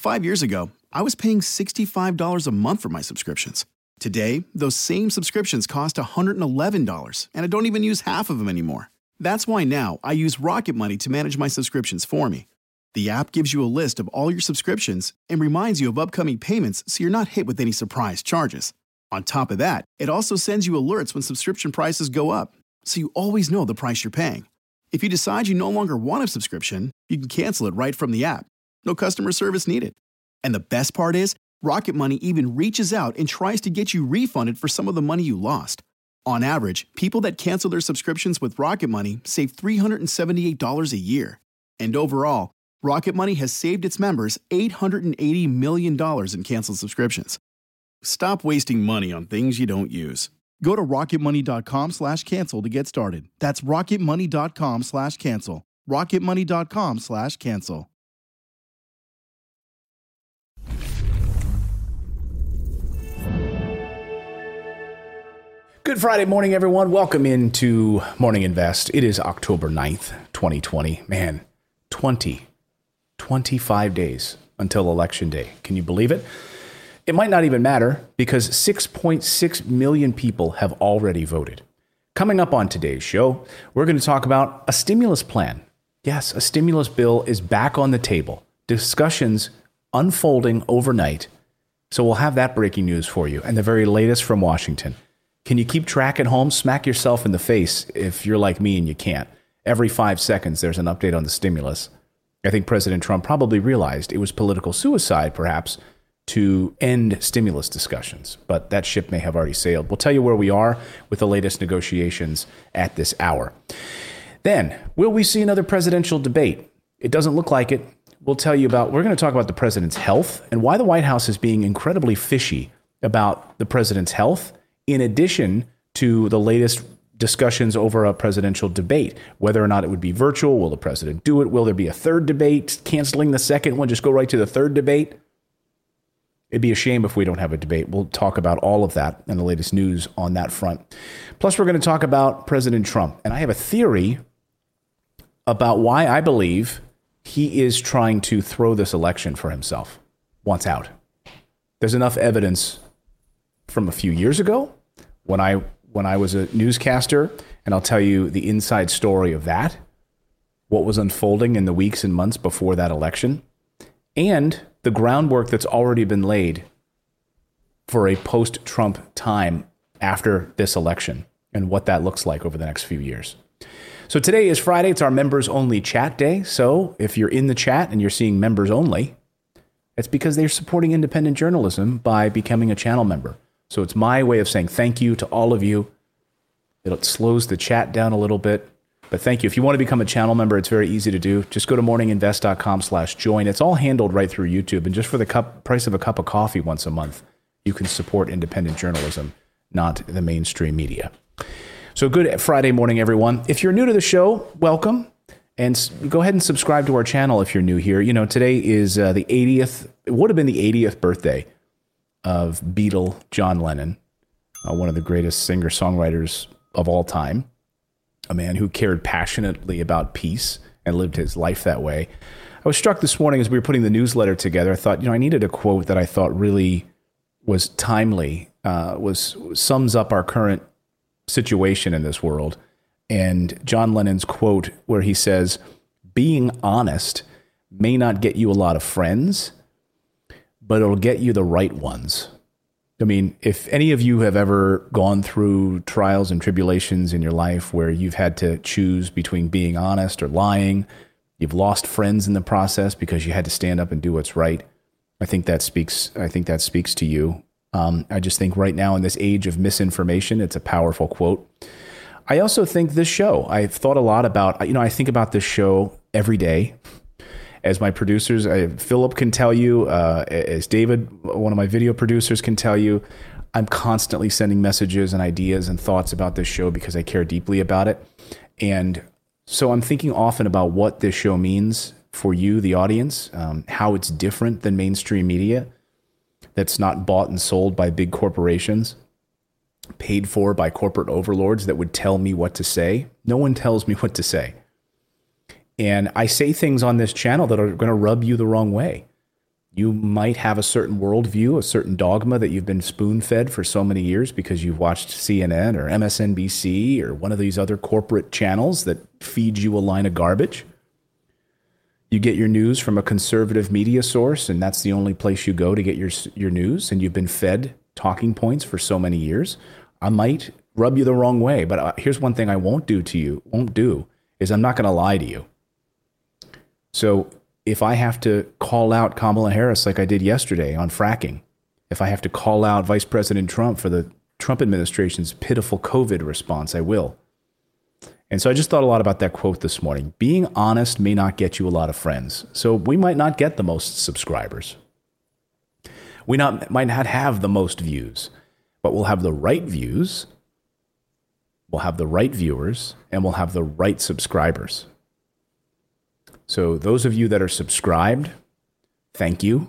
5 years ago, I was paying $65 a month for my subscriptions. Today, those same subscriptions cost $111, and I don't even use half of them anymore. That's why now I use Rocket Money to manage my subscriptions for me. The app gives you a list of all your subscriptions and reminds you of upcoming payments so you're not hit with any surprise charges. On top of that, it also sends you alerts when subscription prices go up, so you always know the price you're paying. If you decide you no longer want a subscription, you can cancel it right from the app. No customer service needed. And the best part is, Rocket Money even reaches out and tries to get you refunded for some of the money you lost. On average, people that cancel their subscriptions with Rocket Money save $378 a year. And overall, Rocket Money has saved its members $880 million in canceled subscriptions. Stop wasting money on things you don't use. Go to rocketmoney.com/cancel to get started. That's rocketmoney.com/cancel. rocketmoney.com/cancel. Good Friday morning, everyone. Welcome into Morning Invest. It is October 9th, 2020. Man, 25 days until Election Day. Can you believe it? It might not even matter because 6.6 million people have already voted. Coming up on today's show, we're going to talk about a stimulus plan. Yes, a stimulus bill is back on the table. Discussions unfolding overnight. So we'll have that breaking news for you and the very latest from Washington. Can you keep track at home? Smack yourself in the face if you're like me and you can't. Every 5 seconds, there's an update on the stimulus. I think President Trump probably realized it was political suicide, perhaps, to end stimulus discussions. But that ship may have already sailed. We'll tell you where we are with the latest negotiations at this hour. Then, will we see another presidential debate? It doesn't look like it. We're going to talk about the president's health and why the White House is being incredibly fishy about the president's health, in addition to the latest discussions over a presidential debate, whether or not it would be virtual. Will the president do it? Will there be a third debate? Canceling the second one, just go right to the third debate? It'd be a shame if we don't have a debate. We'll talk about all of that and the latest news on that front. Plus, we're going to talk about President Trump. And I have a theory about why I believe he is trying to throw this election for himself. Wants out. There's enough evidence from a few years ago when I was a newscaster, and I'll tell you the inside story of that, what was unfolding in the weeks and months before that election, and the groundwork that's already been laid for a post-Trump time after this election and what that looks like over the next few years. So today is Friday. It's our members only chat day. So if you're in the chat and you're seeing members only, it's because they're supporting independent journalism by becoming a channel member. So it's my way of saying thank you to all of you. It slows the chat down a little bit, but thank you. If you want to become a channel member, it's very easy to do. Just go to morninginvest.com/join. It's all handled right through YouTube. And just for the price of a cup of coffee once a month, you can support independent journalism, not the mainstream media. So good Friday morning, everyone. If you're new to the show, welcome. And go ahead and subscribe to our channel if you're new here. You know, today is the 80th, it would have been the 80th birthday of Beatle John Lennon, one of the greatest singer-songwriters of all time, a man who cared passionately about peace and lived his life that way. I was struck this morning as we were putting the newsletter together. I thought, I needed a quote that I thought really was timely, sums up our current situation in this world. And John Lennon's quote where he says, "Being honest may not get you a lot of friends, but it'll get you the right ones." I mean, if any of you have ever gone through trials and tribulations in your life where you've had to choose between being honest or lying, you've lost friends in the process because you had to stand up and do what's right, I think that speaks to you. I just think right now in this age of misinformation, it's a powerful quote. I also think this show, I've thought a lot about, I think about this show every day. As my producers, Philip can tell you, as David, one of my video producers, can tell you, I'm constantly sending messages and ideas and thoughts about this show because I care deeply about it. And so I'm thinking often about what this show means for you, the audience, how it's different than mainstream media that's not bought and sold by big corporations, paid for by corporate overlords that would tell me what to say. No one tells me what to say. And I say things on this channel that are going to rub you the wrong way. You might have a certain worldview, a certain dogma that you've been spoon-fed for so many years because you've watched CNN or MSNBC or one of these other corporate channels that feed you a line of garbage. You get your news from a conservative media source, and that's the only place you go to get your news, and you've been fed talking points for so many years. I might rub you the wrong way, but here's one thing I won't do, is I'm not going to lie to you. So if I have to call out Kamala Harris like I did yesterday on fracking, if I have to call out Vice President Trump for the Trump administration's pitiful COVID response, I will. And so I just thought a lot about that quote this morning. Being honest may not get you a lot of friends. So we might not get the most subscribers. We might not have the most views, but we'll have the right views, we'll have the right viewers, and we'll have the right subscribers. So those of you that are subscribed, thank you.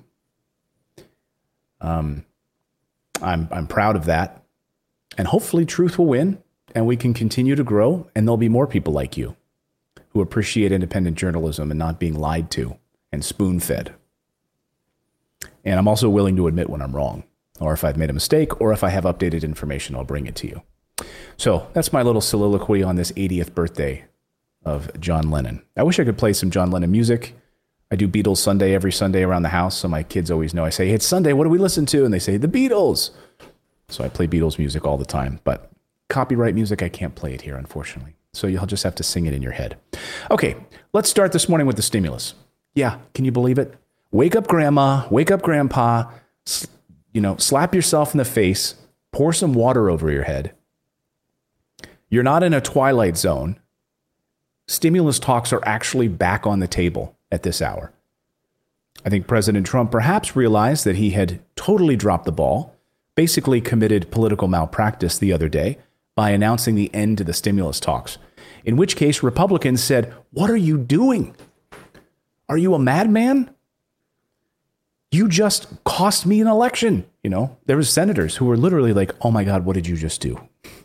I'm proud of that. And hopefully truth will win and we can continue to grow, and there'll be more people like you who appreciate independent journalism and not being lied to and spoon-fed. And I'm also willing to admit when I'm wrong, or if I've made a mistake, or if I have updated information, I'll bring it to you. So that's my little soliloquy on this 80th birthday of John Lennon. I wish I could play some John Lennon music. I do Beatles Sunday every Sunday around the house, so my kids always know. I say, hey, it's Sunday, what do we listen to? And they say, the Beatles. So I play Beatles music all the time, but copyright music, I can't play it here, unfortunately. So you'll just have to sing it in your head. Okay, let's start this morning with the stimulus. Yeah, can you believe it? Wake up, Grandma. Wake up, Grandpa. Slap yourself in the face. Pour some water over your head. You're not in a twilight zone. Stimulus talks are actually back on the table at this hour. I think President Trump perhaps realized that he had totally dropped the ball, basically committed political malpractice the other day by announcing the end to the stimulus talks, in which case Republicans said, what are you doing? Are you a madman? You just cost me an election. There was senators who were literally like, oh my God, what did you just do?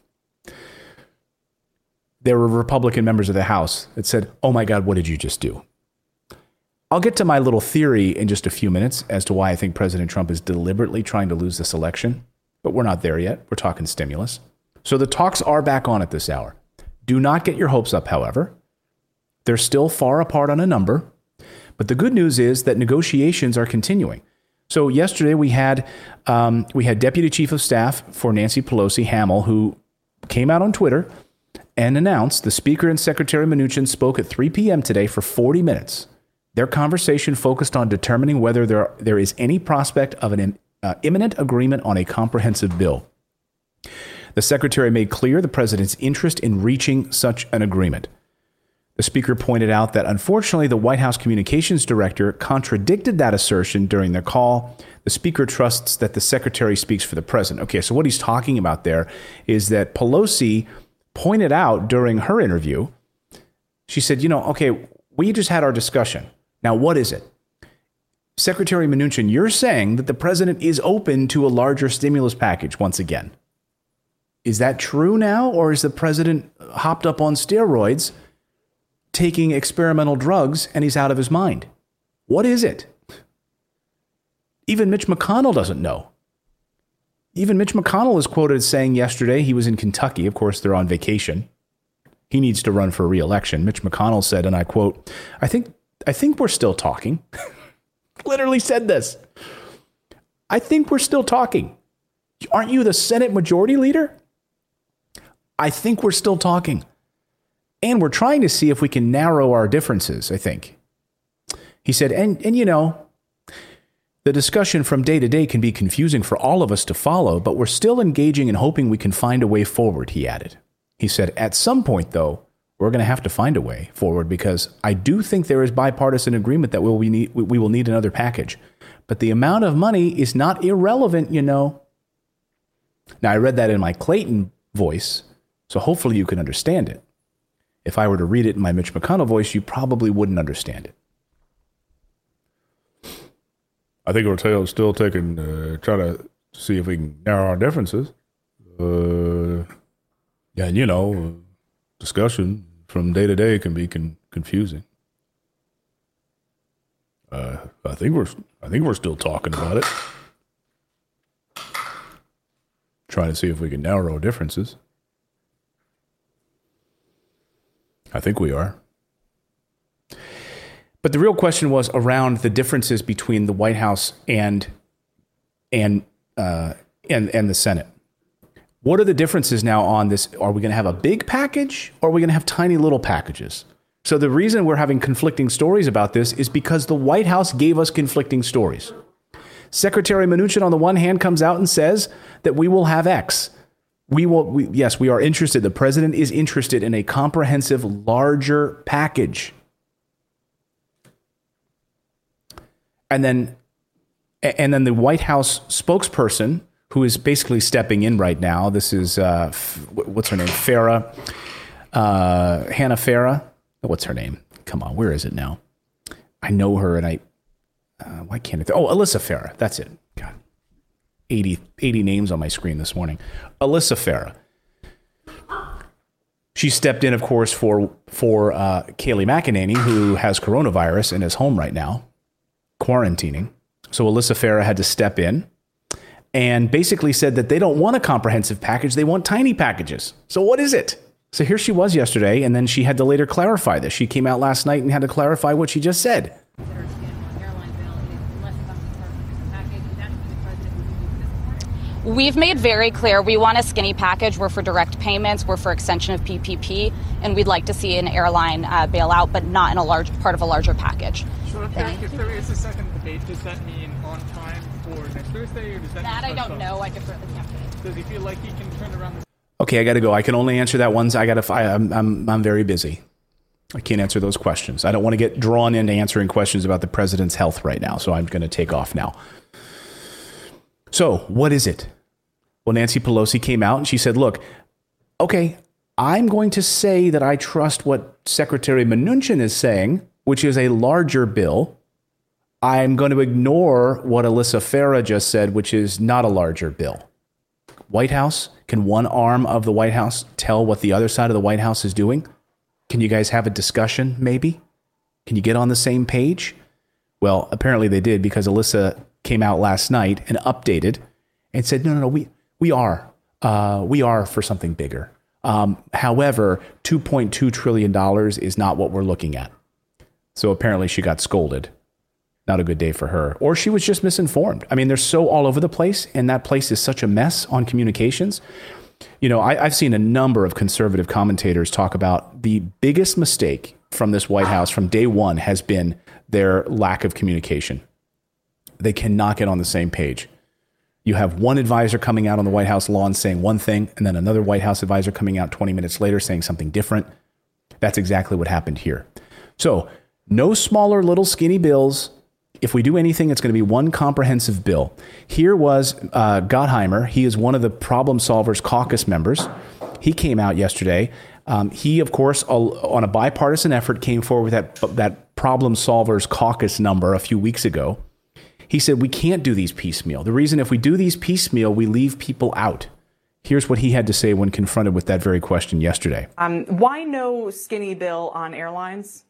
There were Republican members of the House that said, oh my God, what did you just do? I'll get to my little theory in just a few minutes as to why I think President Trump is deliberately trying to lose this election, but we're not there yet. We're talking stimulus. So the talks are back on at this hour. Do not get your hopes up, however. They're still far apart on a number, but the good news is that negotiations are continuing. So yesterday we had Deputy Chief of Staff for Nancy Pelosi, Hamill, who came out on Twitter and announced the Speaker and Secretary Mnuchin spoke at 3 p.m. today for 40 minutes. Their conversation focused on determining whether there is any prospect of an imminent agreement on a comprehensive bill. The secretary made clear the president's interest in reaching such an agreement. The speaker pointed out that unfortunately the White House communications director contradicted that assertion during their call. The speaker trusts that the secretary speaks for the president. Okay, so what he's talking about there is that Pelosi pointed out during her interview, she said, okay, we just had our discussion. Now, what is it? Secretary Mnuchin, you're saying that the president is open to a larger stimulus package once again. Is that true now, or is the president hopped up on steroids, taking experimental drugs, and he's out of his mind? What is it? Even Mitch McConnell doesn't know. Even Mitch McConnell is quoted as saying yesterday he was in Kentucky. Of course, they're on vacation. He needs to run for re-election. Mitch McConnell said, and I quote, I think we're still talking. Literally said this. I think we're still talking. Aren't you the Senate Majority Leader? I think we're still talking. And we're trying to see if we can narrow our differences, I think. He said, and the discussion from day to day can be confusing for all of us to follow, but we're still engaging and hoping we can find a way forward, he added. He said, at some point, though, we're going to have to find a way forward because I do think there is bipartisan agreement that we will need another package. But the amount of money is not irrelevant, Now, I read that in my Clayton voice, so hopefully you can understand it. If I were to read it in my Mitch McConnell voice, you probably wouldn't understand it. I think we're still taking, trying to see if we can narrow our differences. Discussion from day to day can be confusing. I think we're still talking about it. Trying to see if we can narrow differences. I think we are. But the real question was around the differences between the White House and the Senate. What are the differences now on this? Are we going to have a big package or are we going to have tiny little packages? So the reason we're having conflicting stories about this is because the White House gave us conflicting stories. Secretary Mnuchin, on the one hand, comes out and says that we will have X. Yes, we are interested. The president is interested in a comprehensive, larger package. And then the White House spokesperson, who is basically stepping in right now, this is, what's her name? Hannah Farah. What's her name? Come on, where is it now? I know her, and why can't I? Alyssa Farah. That's it. God, 80 names on my screen this morning. Alyssa Farah. She stepped in, of course, for Kayleigh McEnany, who has coronavirus and is home right now, quarantining. So Alyssa Farah had to step in and basically said that they don't want a comprehensive package. They want tiny packages. So what is it? So here she was yesterday, and then she had to later clarify this. She came out last night and had to clarify what she just said. We've made very clear we want a skinny package. We're for direct payments. We're for extension of PPP. And we'd like to see an airline bailout, but not in a large part of a larger package. So if there is a second debate, does that mean on time for next Thursday? Or does that I don't know. I defer to the captain. Does he feel like he can turn around the... Okay, I got to go. I can only answer that once. I'm very busy. I can't answer those questions. I don't want to get drawn into answering questions about the president's health right now, so I'm going to take off now. So, what is it? Well, Nancy Pelosi came out and she said, look, okay, I'm going to say that I trust what Secretary Mnuchin is saying, which is a larger bill. I'm going to ignore what Alyssa Farah just said, which is not a larger bill. White House, can one arm of the White House tell what the other side of the White House is doing? Can you guys have a discussion, maybe? Can you get on the same page? Well, apparently they did, because Alyssa came out last night and updated and said, no, we are for something bigger. However, $2.2 trillion is not what we're looking at. So apparently she got scolded. Not a good day for her. Or she was just misinformed. I mean, they're so all over the place, and that place is such a mess on communications. You know, I've seen a number of conservative commentators talk about the biggest mistake from this White House from day one has been their lack of communication. They cannot get on the same page. You have one advisor coming out on the White House lawn saying one thing, and then another White House advisor coming out 20 minutes later saying something different. That's exactly what happened here. So no smaller little skinny bills. If we do anything, it's going to be one comprehensive bill. Here was Gottheimer. He is one of the Problem Solvers Caucus members. He came out yesterday. He, of course, on a bipartisan effort, came forward with that Problem Solvers Caucus number a few weeks ago. He said, we can't do these piecemeal. The reason if we do these piecemeal, we leave people out. Here's what he had to say when confronted with that very question yesterday. Why no skinny bill on airlines?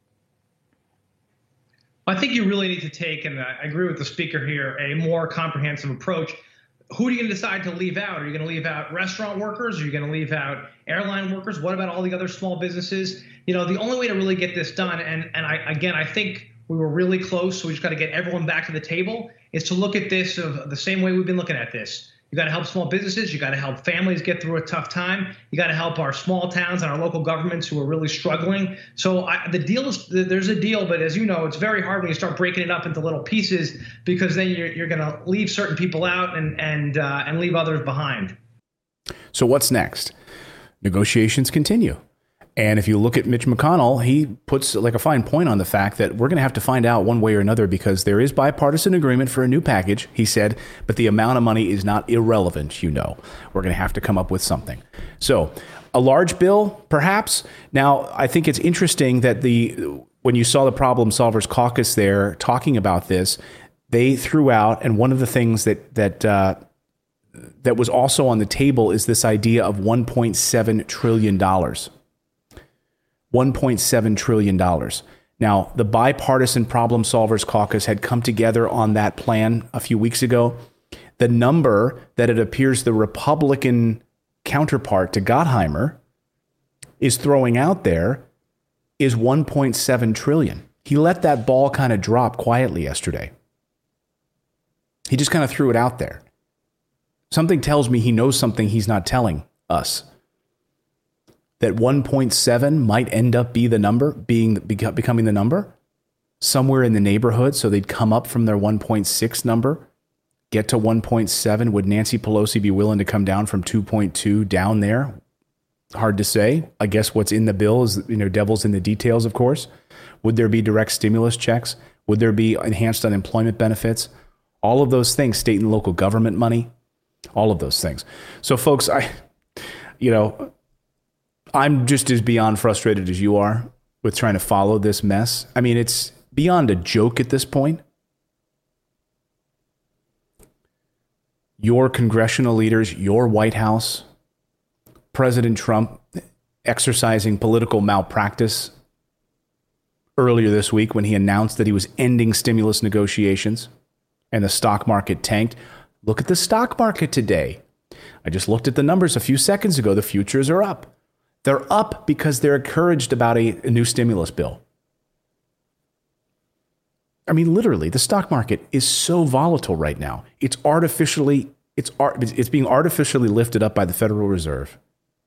I think you really need to take, and I agree with the speaker here, a more comprehensive approach. Who are you going to decide to leave out? Are you going to leave out restaurant workers? Are you going to leave out airline workers? What about all the other small businesses? You know, the only way to really get this done, and I think we were really close, so we just got to get everyone back to the table, is to look at this of the same way we've been looking at this. You got to help small businesses. You got to help families get through a tough time. You got to help our small towns and our local governments who are really struggling. So the deal is, there's a deal, but as you know, it's very hard when you start breaking it up into little pieces, because then you're going to leave certain people out and leave others behind. So what's next? Negotiations continue. And if you look at Mitch McConnell, he puts like a fine point on the fact that we're going to have to find out one way or another, because there is bipartisan agreement for a new package, he said, but the amount of money is not irrelevant, you know. We're going to have to come up with something. So a large bill, perhaps. Now, I think it's interesting that when you saw the Problem Solvers Caucus there talking about this, they threw out, and one of the things that was also on the table is this idea of $1.7 trillion. $1.7 trillion. Now, the Bipartisan Problem Solvers Caucus had come together on that plan a few weeks ago. The number that it appears the Republican counterpart to Gottheimer is throwing out there is $1.7 trillion. He let that ball kind of drop quietly yesterday. He just kind of threw it out there. Something tells me he knows something he's not telling us. That 1.7 might end up becoming the number somewhere in the neighborhood. So they'd come up from their 1.6 number, get to 1.7. Would Nancy Pelosi be willing to come down from 2.2 down there? Hard to say. I guess what's in the bill is, devil's in the details, of course. Would there be direct stimulus checks? Would there be enhanced unemployment benefits? All of those things, state and local government money, all of those things. So folks, I'm just as beyond frustrated as you are with trying to follow this mess. I mean, it's beyond a joke at this point. Your congressional leaders, your White House, President Trump exercising political malpractice earlier this week when he announced that he was ending stimulus negotiations and the stock market tanked. Look at the stock market today. I just looked at the numbers a few seconds ago. The futures are up. They're up because they're encouraged about a new stimulus bill. I mean, literally, the stock market is so volatile right now. It's being artificially lifted up by the Federal Reserve.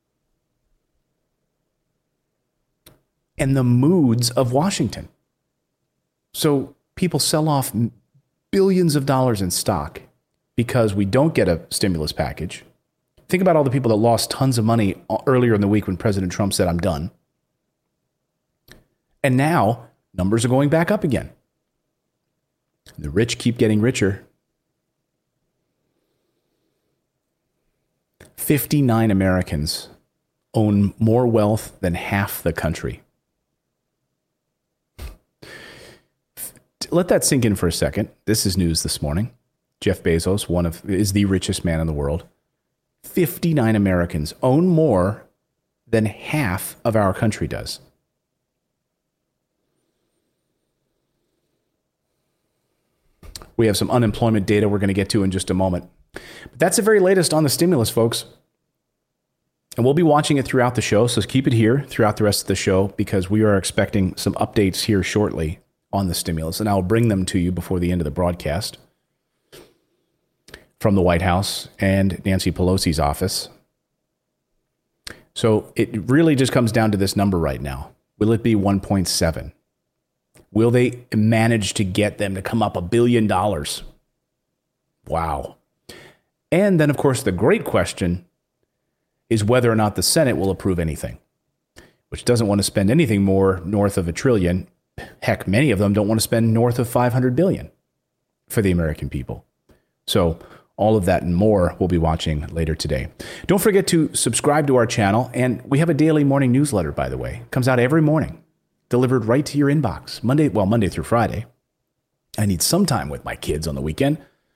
And the moods of Washington. So people sell off billions of dollars in stock because we don't get a stimulus package. Think about all the people that lost tons of money earlier in the week when President Trump said, I'm done. And now numbers are going back up again. The rich keep getting richer. 59 Americans own more wealth than half the country. Let that sink in for a second. This is news this morning. Jeff Bezos, is the richest man in the world. 59 Americans own more than half of our country does. We have some unemployment data we're going to get to in just a moment. But that's the very latest on the stimulus, folks. And we'll be watching it throughout the show, so keep it here throughout the rest of the show because we are expecting some updates here shortly on the stimulus, and I'll bring them to you before the end of the broadcast from the White House and Nancy Pelosi's office. So it really just comes down to this number right now. Will it be 1.7? Will they manage to get them to come up $1 billion? Wow. And then, of course, the great question is whether or not the Senate will approve anything, which doesn't want to spend anything more north of $1 trillion. Heck, many of them don't want to spend north of $500 billion for the American people. So all of that and more we'll be watching later today. Don't forget to subscribe to our channel. And we have a daily morning newsletter, by the way. It comes out every morning, delivered right to your inbox, Monday through Friday. I need some time with my kids on the weekend.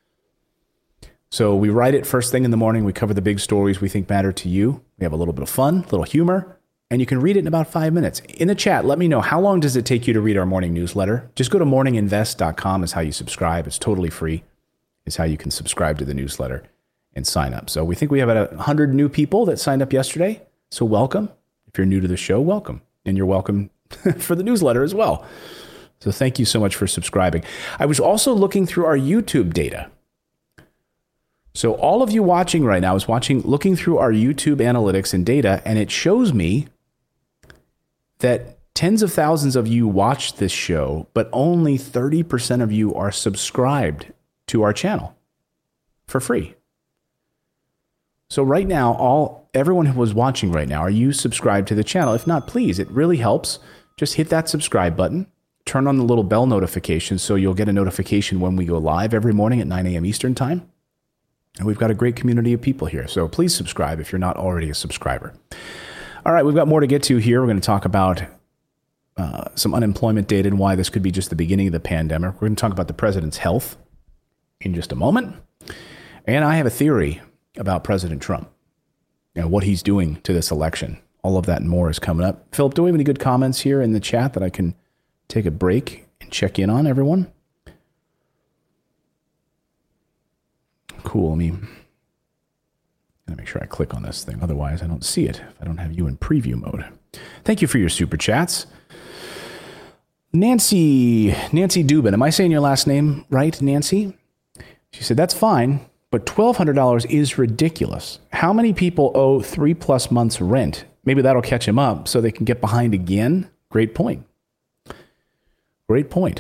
So we write it first thing in the morning. We cover the big stories we think matter to you. We have a little bit of fun, a little humor, and you can read it in about 5 minutes. In the chat, let me know, how long does it take you to read our morning newsletter? Just go to morninginvest.com is how you subscribe. It's totally free. It's how you can subscribe to the newsletter and sign up. So we think we have about 100 new people that signed up yesterday. So welcome. If you're new to the show, welcome. And you're welcome for the newsletter as well. So thank you so much for subscribing. I was also looking through our YouTube data. So all of you watching right now is looking through our YouTube analytics and data, and it shows me that tens of thousands of you watch this show, but only 30% of you are subscribed to our channel for free. So right now, everyone who was watching right now, are you subscribed to the channel? If not, please, it really helps. Just hit that subscribe button, turn on the little bell notification so you'll get a notification when we go live every morning at 9 a.m. Eastern time. And we've got a great community of people here. So please subscribe if you're not already a subscriber. All right, we've got more to get to here. We're going to talk about some unemployment data and why this could be just the beginning of the pandemic. We're going to talk about the president's health in just a moment. And I have a theory about President Trump and what he's doing to this election. All of that and more is coming up. Philip, do we have any good comments here in the chat that I can take a break and check in on everyone. Cool. Let me make sure I click on this thing. Otherwise, I don't see it if I don't have you in preview mode. Thank you for your super chats. Nancy Dubin. Am I saying your last name right, Nancy? She said, that's fine, but $1,200 is ridiculous. How many people owe 3+ months rent? Maybe that'll catch them up so they can get behind again. Great point. Great point.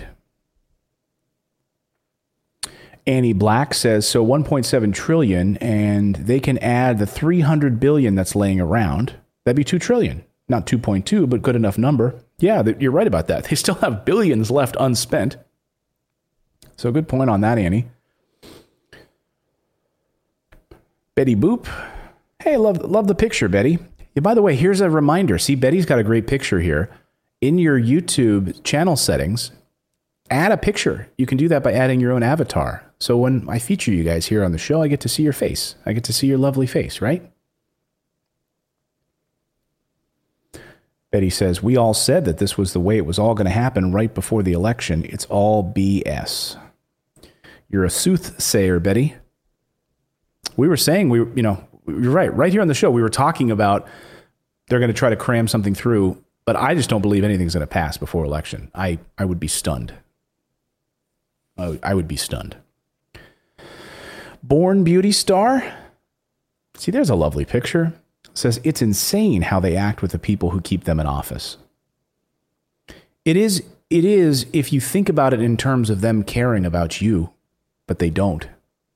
Annie Black says, so 1.7 trillion, and they can add the 300 billion that's laying around. That'd be 2 trillion. Not 2.2, but good enough number. Yeah, you're right about that. They still have billions left unspent. So good point on that, Annie. Betty Boop. Hey, love the picture, Betty. Yeah, by the way, here's a reminder. See, Betty's got a great picture here. In your YouTube channel settings, add a picture. You can do that by adding your own avatar. So when I feature you guys here on the show, I get to see your face. I get to see your lovely face, right? Betty says, we all said that this was the way it was all going to happen right before the election. It's all BS. You're a soothsayer, Betty. We were saying, you're right here on the show, we were talking about they're going to try to cram something through, but I just don't believe anything's going to pass before election. I would be stunned. I would be stunned. Born Beauty Star. See, there's a lovely picture. Says it's insane how they act with the people who keep them in office. It is if you think about it in terms of them caring about you, but they don't.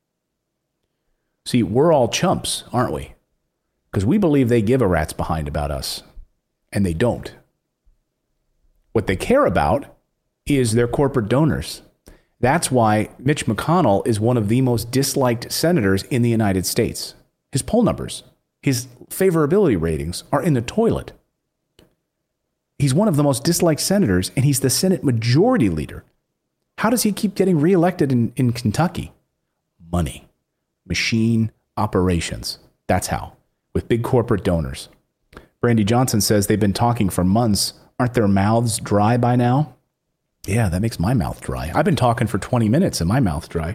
See, we're all chumps, aren't we? Because we believe they give a rat's behind about us, and they don't. What they care about is their corporate donors. That's why Mitch McConnell is one of the most disliked senators in the United States. His poll numbers, his favorability ratings are in the toilet. He's one of the most disliked senators, and he's the Senate Majority Leader. How does he keep getting reelected in Kentucky? Money. Machine operations. That's how. With big corporate donors. Brandy Johnson says they've been talking for months. Aren't their mouths dry by now? Yeah, that makes my mouth dry. I've been talking for 20 minutes and my mouth's dry.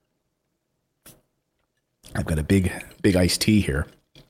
I've got a big iced tea here.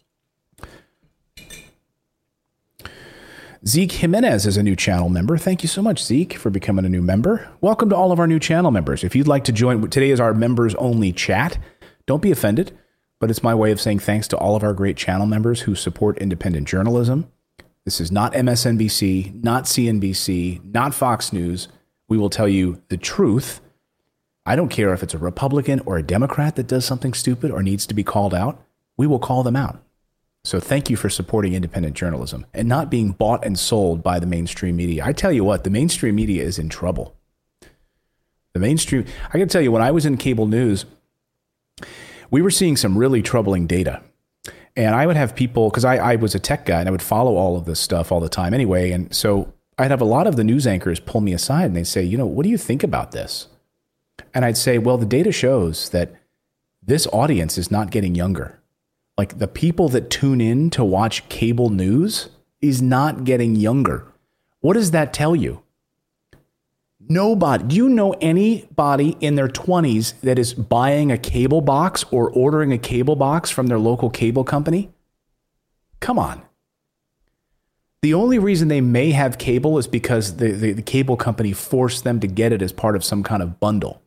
Zeke Jimenez is a new channel member. Thank you so much, Zeke, for becoming a new member. Welcome to all of our new channel members. If you'd like to join, today is our members only chat. Don't be offended, but it's my way of saying thanks to all of our great channel members who support independent journalism. This is not MSNBC, not CNBC, not Fox News. We will tell you the truth. I don't care if it's a Republican or a Democrat that does something stupid or needs to be called out. We will call them out. So thank you for supporting independent journalism and not being bought and sold by the mainstream media. I tell you what, the mainstream media is in trouble. I can tell you, when I was in cable news, we were seeing some really troubling data. And I would have people, because I was a tech guy and I would follow all of this stuff all the time anyway. And so I'd have a lot of the news anchors pull me aside and they'd say, what do you think about this? And I'd say, well, the data shows that this audience is not getting younger. Like, the people that tune in to watch cable news is not getting younger. What does that tell you? Nobody. Do you know anybody in their 20s that is buying a cable box or ordering a cable box from their local cable company? Come on. The only reason they may have cable is because the cable company forced them to get it as part of some kind of bundle.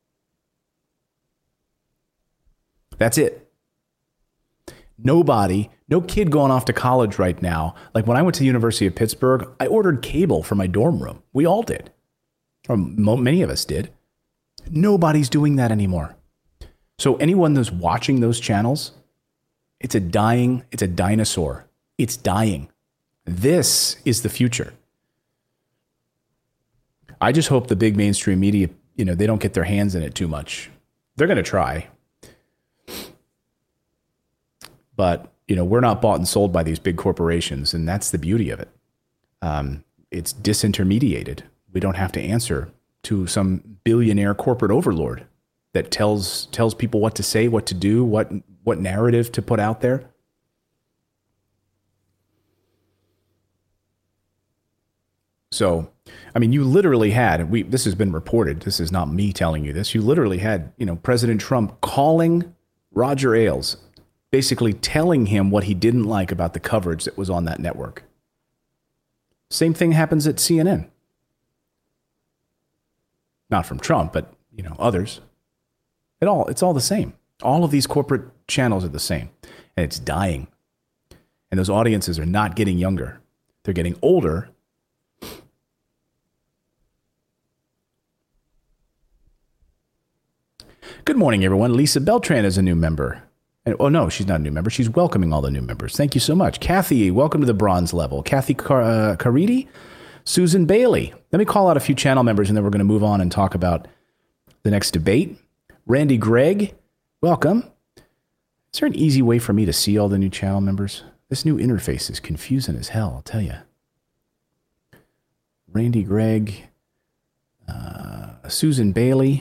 That's it. Nobody, no kid going off to college right now. Like, when I went to the University of Pittsburgh, I ordered cable for my dorm room. We all did. Or many of us did. Nobody's doing that anymore. So anyone that's watching those channels, it's a dinosaur. It's dying. This is the future. I just hope the big mainstream media, they don't get their hands in it too much. They're going to try. But, we're not bought and sold by these big corporations, and that's the beauty of it. It's disintermediated. We don't have to answer to some billionaire corporate overlord that tells people what to say, what to do, what narrative to put out there. So I mean, you literally had, this has been reported, this is not me telling you this, you literally had, President Trump calling Roger Ailes, basically telling him what he didn't like about the coverage that was on that network. Same thing happens at CNN. Not from Trump, but, others. It's all the same. All of these corporate channels are the same, and it's dying. And those audiences are not getting younger. They're getting older. Good morning, everyone. Lisa Beltran is a new member. Oh, no, she's not a new member. She's welcoming all the new members. Thank you so much. Kathy, welcome to the bronze level. Kathy Caridi, Susan Bailey. Let me call out a few channel members, and then we're going to move on and talk about the next debate. Randy Gregg, welcome. Is there an easy way for me to see all the new channel members? This new interface is confusing as hell, I'll tell you. Randy Gregg, Susan Bailey.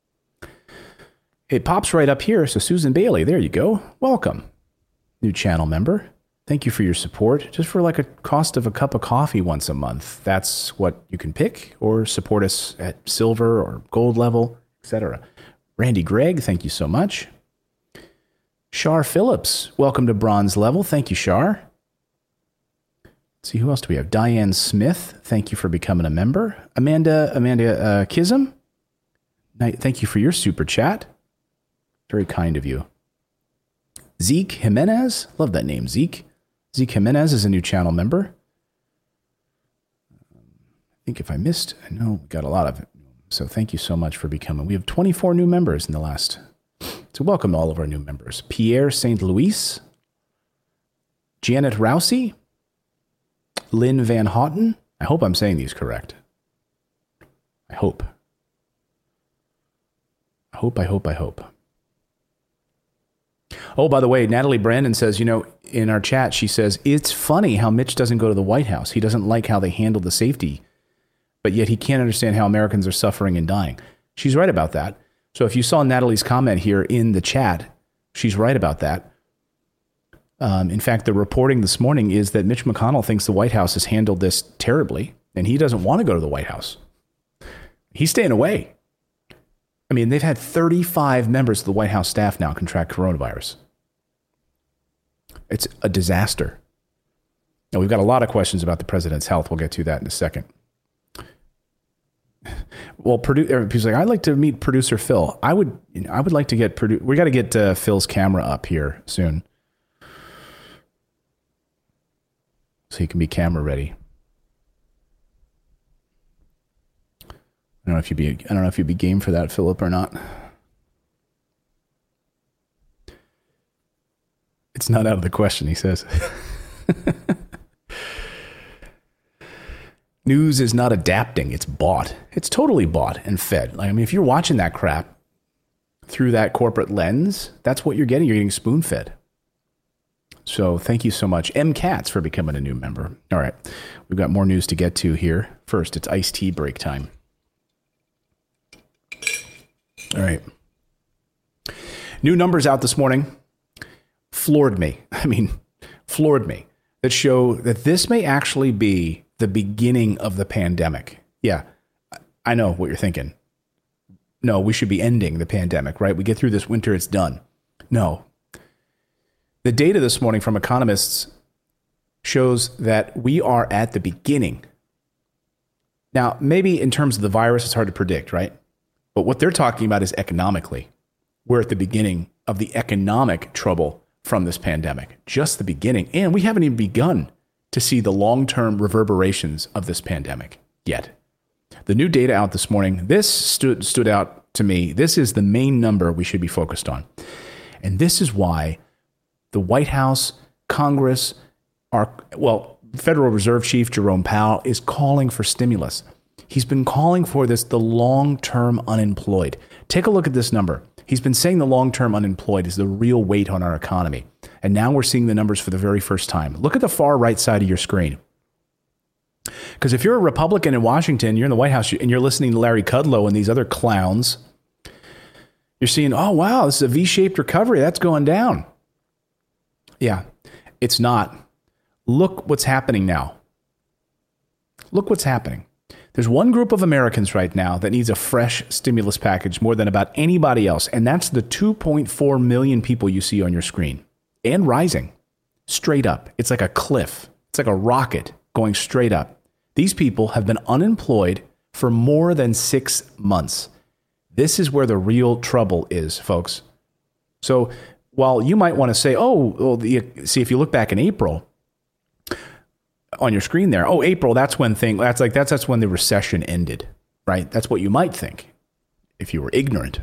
It pops right up here. So Susan Bailey, there you go. Welcome, new channel member. Thank you for your support. Just for like a cost of a cup of coffee once a month. That's what you can pick, or support us at silver or gold level, etc. Randy Gregg, thank you so much. Shar Phillips, welcome to bronze level. Thank you, Shar. Let's see, who else do we have? Diane Smith, thank you for becoming a member. Amanda Kism, thank you for your super chat. Very kind of you. Zeke Jimenez, love that name, Zeke. Zeke Jimenez is a new channel member. I think if I missed, I know we got a lot of it. So thank you so much for becoming. We have 24 new members in the last. So welcome to all of our new members. Pierre St. Louis, Janet Rousey, Lynn Van Houten. I hope I'm saying these correct. I hope. Oh, by the way, Natalie Brandon says, in our chat, she says, it's funny how Mitch doesn't go to the White House. He doesn't like how they handle the safety, but yet he can't understand how Americans are suffering and dying. She's right about that. So if you saw Natalie's comment here in the chat, she's right about that. In fact, the reporting this morning is that Mitch McConnell thinks the White House has handled this terribly, and he doesn't want to go to the White House. He's staying away. I mean, they've had 35 members of the White House staff now contract coronavirus. It's a disaster. Now, we've got a lot of questions about the president's health. We'll get to that in a second. Well, people's like, I'd like to meet producer Phil. I would like to get we got to get Phil's camera up here soon, so he can be camera ready. I don't know if you'd be game for that, Philip, or not. It's not out of the question, he says. News is not adapting, it's bought. It's totally bought and fed. If you're watching that crap through that corporate lens, that's what you're getting. You're getting spoon-fed. So thank you so much, M. Katz, for becoming a new member. All right, we've got more news to get to here. First, it's iced tea break time. All right. New numbers out this morning. Floored me. That show that this may actually be the beginning of the pandemic. Yeah, I know what you're thinking. No, we should be ending the pandemic, right? We get through this winter, it's done. No. The data this morning from economists shows that we are at the beginning. Now, maybe in terms of the virus, it's hard to predict, right? But what they're talking about is economically. We're at the beginning of the economic trouble from this pandemic. Just the beginning. And we haven't even begun to see the long-term reverberations of this pandemic yet. The new data out this morning, this stood out to me. This is the main number we should be focused on. And this is why the White House, Congress, Federal Reserve Chief Jerome Powell is calling for stimulus. He's been calling for this, the long-term unemployed. Take a look at this number. He's been saying the long-term unemployed is the real weight on our economy. And now we're seeing the numbers for the very first time. Look at the far right side of your screen. Because if you're a Republican in Washington, you're in the White House, and you're listening to Larry Kudlow and these other clowns, you're seeing, oh, wow, this is a V-shaped recovery. That's going down. Yeah, it's not. Look what's happening now. Look what's happening. There's one group of Americans right now that needs a fresh stimulus package more than about anybody else, and that's the 2.4 million people you see on your screen, and rising straight up. It's like a cliff. It's like a rocket going straight up. These people have been unemployed for more than 6 months. This is where the real trouble is, folks. So while you might want to say, see, if you look back in April on your screen there, April, that's when that's when the recession ended, right? That's what you might think if you were ignorant.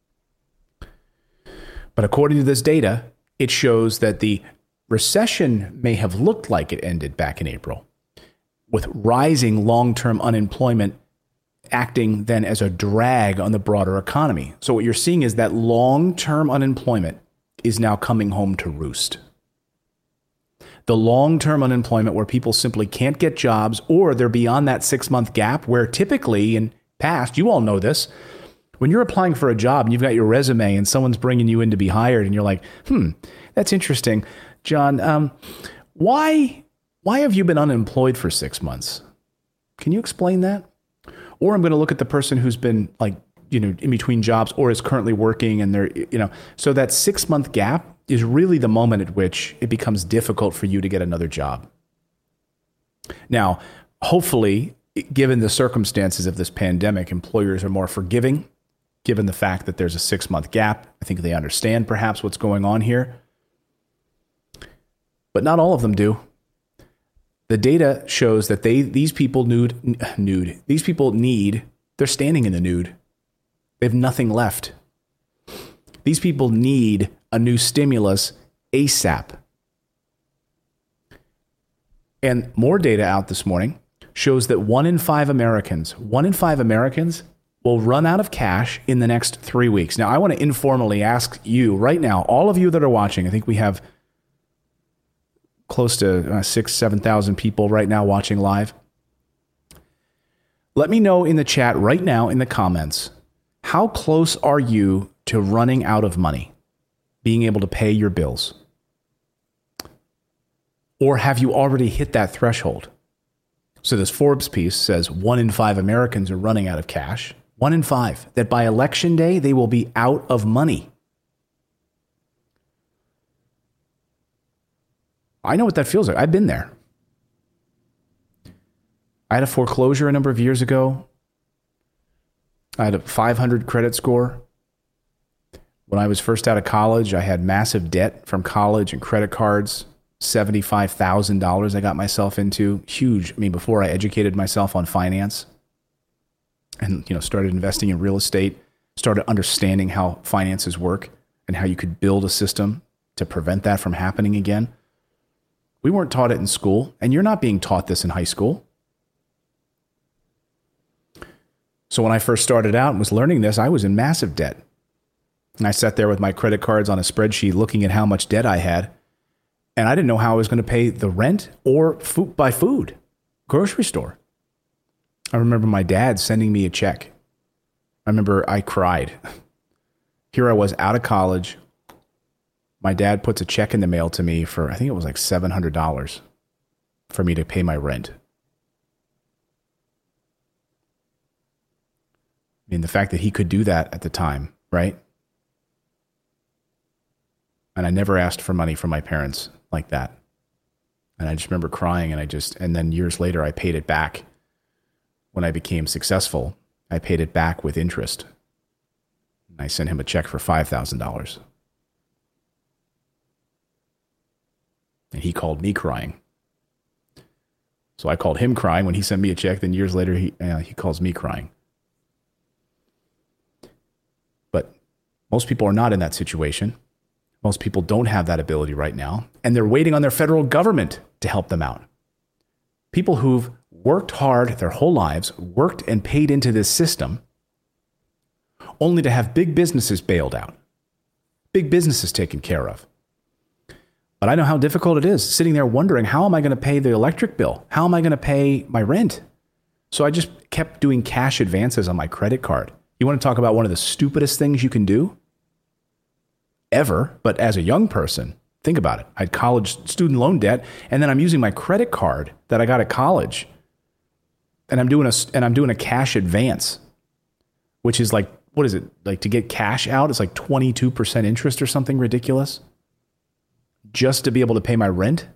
But according to this data, it shows that the recession may have looked like it ended back in April, with rising long-term unemployment acting then as a drag on the broader economy. So what you're seeing is that long-term unemployment is now coming home to roost. The long-term unemployment where people simply can't get jobs, or they're beyond that 6-month gap where typically in past, you all know this, when you're applying for a job and you've got your resume and someone's bringing you in to be hired and you're like, that's interesting. John, why have you been unemployed for 6 months? Can you explain that? Or I'm going to look at the person who's been in between jobs or is currently working and they're, so that 6-month gap is really the moment at which it becomes difficult for you to get another job. Now, hopefully, given the circumstances of this pandemic, employers are more forgiving, given the fact that there's a 6-month gap. I think they understand perhaps what's going on here. But not all of them do. The data shows that these people they're standing in the nude. They have nothing left. These people need a new stimulus ASAP. And more data out this morning shows that 1 in 5 Americans will run out of cash in the next 3 weeks. Now, I want to informally ask you right now, all of you that are watching, I think we have close to 7,000 people right now watching live. Let me know in the chat right now in the comments, how close are you to running out of money, being able to pay your bills? Or have you already hit that threshold? So this Forbes piece says 1 in 5 Americans are running out of cash. 1 in 5, that by election day, they will be out of money. I know what that feels like. I've been there. I had a foreclosure a number of years ago. I had a 500 credit score. When I was first out of college, I had massive debt from college and credit cards, $75,000 I got myself into. Huge. I mean, before I educated myself on finance and, started investing in real estate, started understanding how finances work and how you could build a system to prevent that from happening again. We weren't taught it in school, and you're not being taught this in high school. So when I first started out and was learning this, I was in massive debt. And I sat there with my credit cards on a spreadsheet looking at how much debt I had, and I didn't know how I was going to pay the rent or buy food, grocery store. I remember my dad sending me a check. I remember I cried. Here I was out of college. My dad puts a check in the mail to me for, I think it was like $700 for me to pay my rent. I mean, the fact that he could do that at the time, right? And I never asked for money from my parents like that. And I just remember crying, and then years later, I paid it back. When I became successful, I paid it back with interest. And I sent him a check for $5,000. And he called me crying. So I called him crying when he sent me a check. Then years later, he calls me crying. But most people are not in that situation. Most people don't have that ability right now. And they're waiting on their federal government to help them out. People who've worked hard their whole lives, worked and paid into this system, only to have big businesses bailed out, big businesses taken care of. But I know how difficult it is sitting there wondering, how am I going to pay the electric bill? How am I going to pay my rent? So I just kept doing cash advances on my credit card. You want to talk about one of the stupidest things you can do ever, but as a young person, think about it. I had college student loan debt, and then I'm using my credit card that I got at college and I'm doing a cash advance, which is like, what is it? Like to get cash out, it's like 22% interest or something ridiculous just to be able to pay my rent.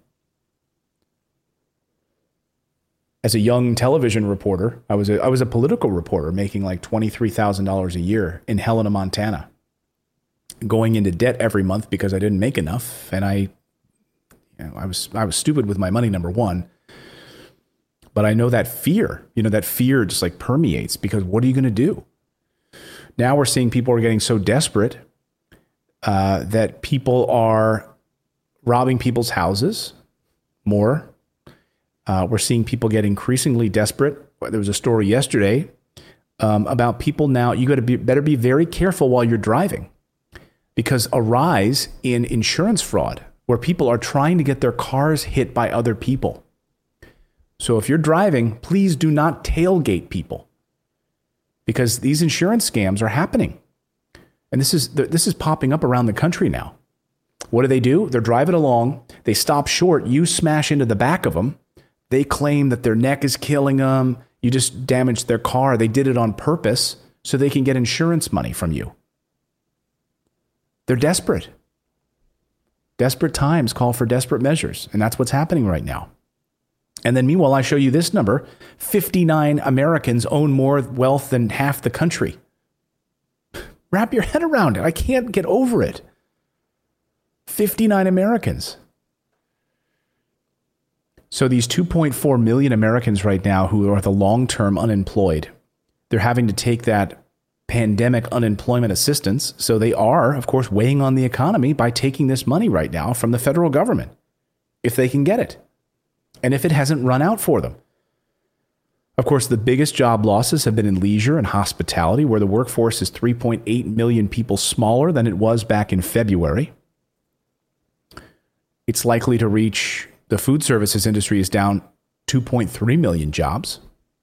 As a young television reporter, I was a political reporter making like $23,000 a year in Helena, Montana, going into debt every month because I didn't make enough. And I was stupid with my money, number one. But I know that fear just like permeates, because what are you going to do? Now we're seeing people are getting so desperate that people are robbing people's houses more. We're seeing people get increasingly desperate. There was a story yesterday about people now. You better be very careful while you're driving, because a rise in insurance fraud where people are trying to get their cars hit by other people. So if you're driving, please do not tailgate people, because these insurance scams are happening. And this is popping up around the country now. What do? They're driving along. They stop short. You smash into the back of them. They claim that their neck is killing them. You just damaged their car. They did it on purpose so they can get insurance money from you. They're desperate. Desperate times call for desperate measures. And that's what's happening right now. And then meanwhile, I show you this number. 59 Americans own more wealth than half the country. Wrap your head around it. I can't get over it. 59 Americans. So these 2.4 million Americans right now who are the long-term unemployed, they're having to take that pandemic unemployment assistance. So they are, of course, weighing on the economy by taking this money right now from the federal government, if they can get it, and if it hasn't run out for them. Of course, the biggest job losses have been in leisure and hospitality, where the workforce is 3.8 million people smaller than it was back in February. It's likely to reach, the food services industry is down 2.3 million jobs.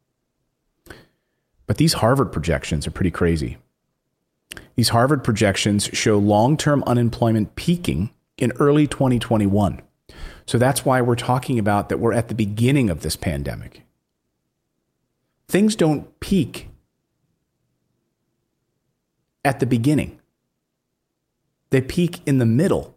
But these Harvard projections are pretty crazy. These Harvard projections show long-term unemployment peaking in early 2021. So that's why we're talking about that we're at the beginning of this pandemic. Things don't peak at the beginning. They peak in the middle.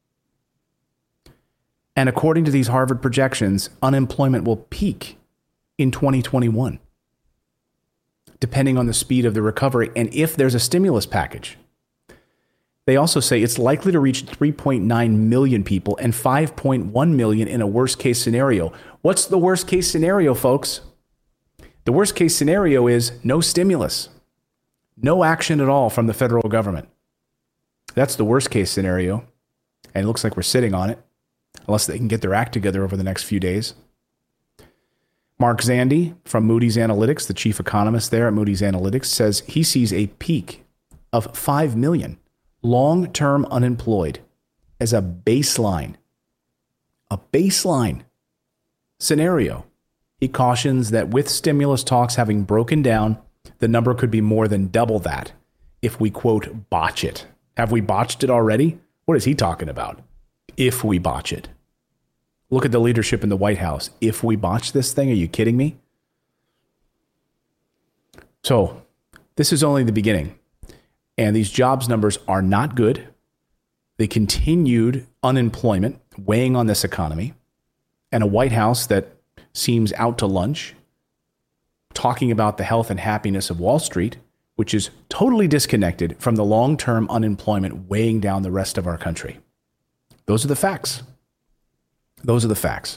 And according to these Harvard projections, unemployment will peak in 2021, depending on the speed of the recovery and if there's a stimulus package. They also say it's likely to reach 3.9 million people and 5.1 million in a worst case scenario. What's the worst case scenario, folks? The worst case scenario is no stimulus, no action at all from the federal government. That's the worst case scenario. And it looks like we're sitting on it, unless they can get their act together over the next few days. Mark Zandi from Moody's Analytics, the chief economist there at Moody's Analytics, says he sees a peak of 5 million long-term unemployed as a baseline scenario. He cautions that with stimulus talks having broken down, the number could be more than double that if we, quote, botch it. Have we botched it already? What is he talking about? If we botch it. Look at the leadership in the White House. If we botch this thing, are you kidding me? So this is only the beginning. And these jobs numbers are not good. The continued unemployment weighing on this economy, and a White House that seems out to lunch, talking about the health and happiness of Wall Street, which is totally disconnected from the long-term unemployment weighing down the rest of our country. Those are the facts. Those are the facts.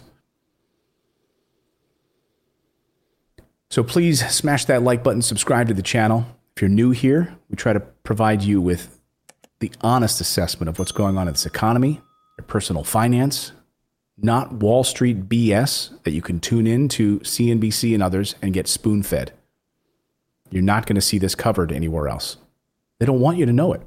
So please smash that like button, subscribe to the channel. If you're new here, we try to provide you with the honest assessment of what's going on in this economy, your personal finance, not Wall Street BS that you can tune in to CNBC and others and get spoon-fed. You're not going to see this covered anywhere else. They don't want you to know it.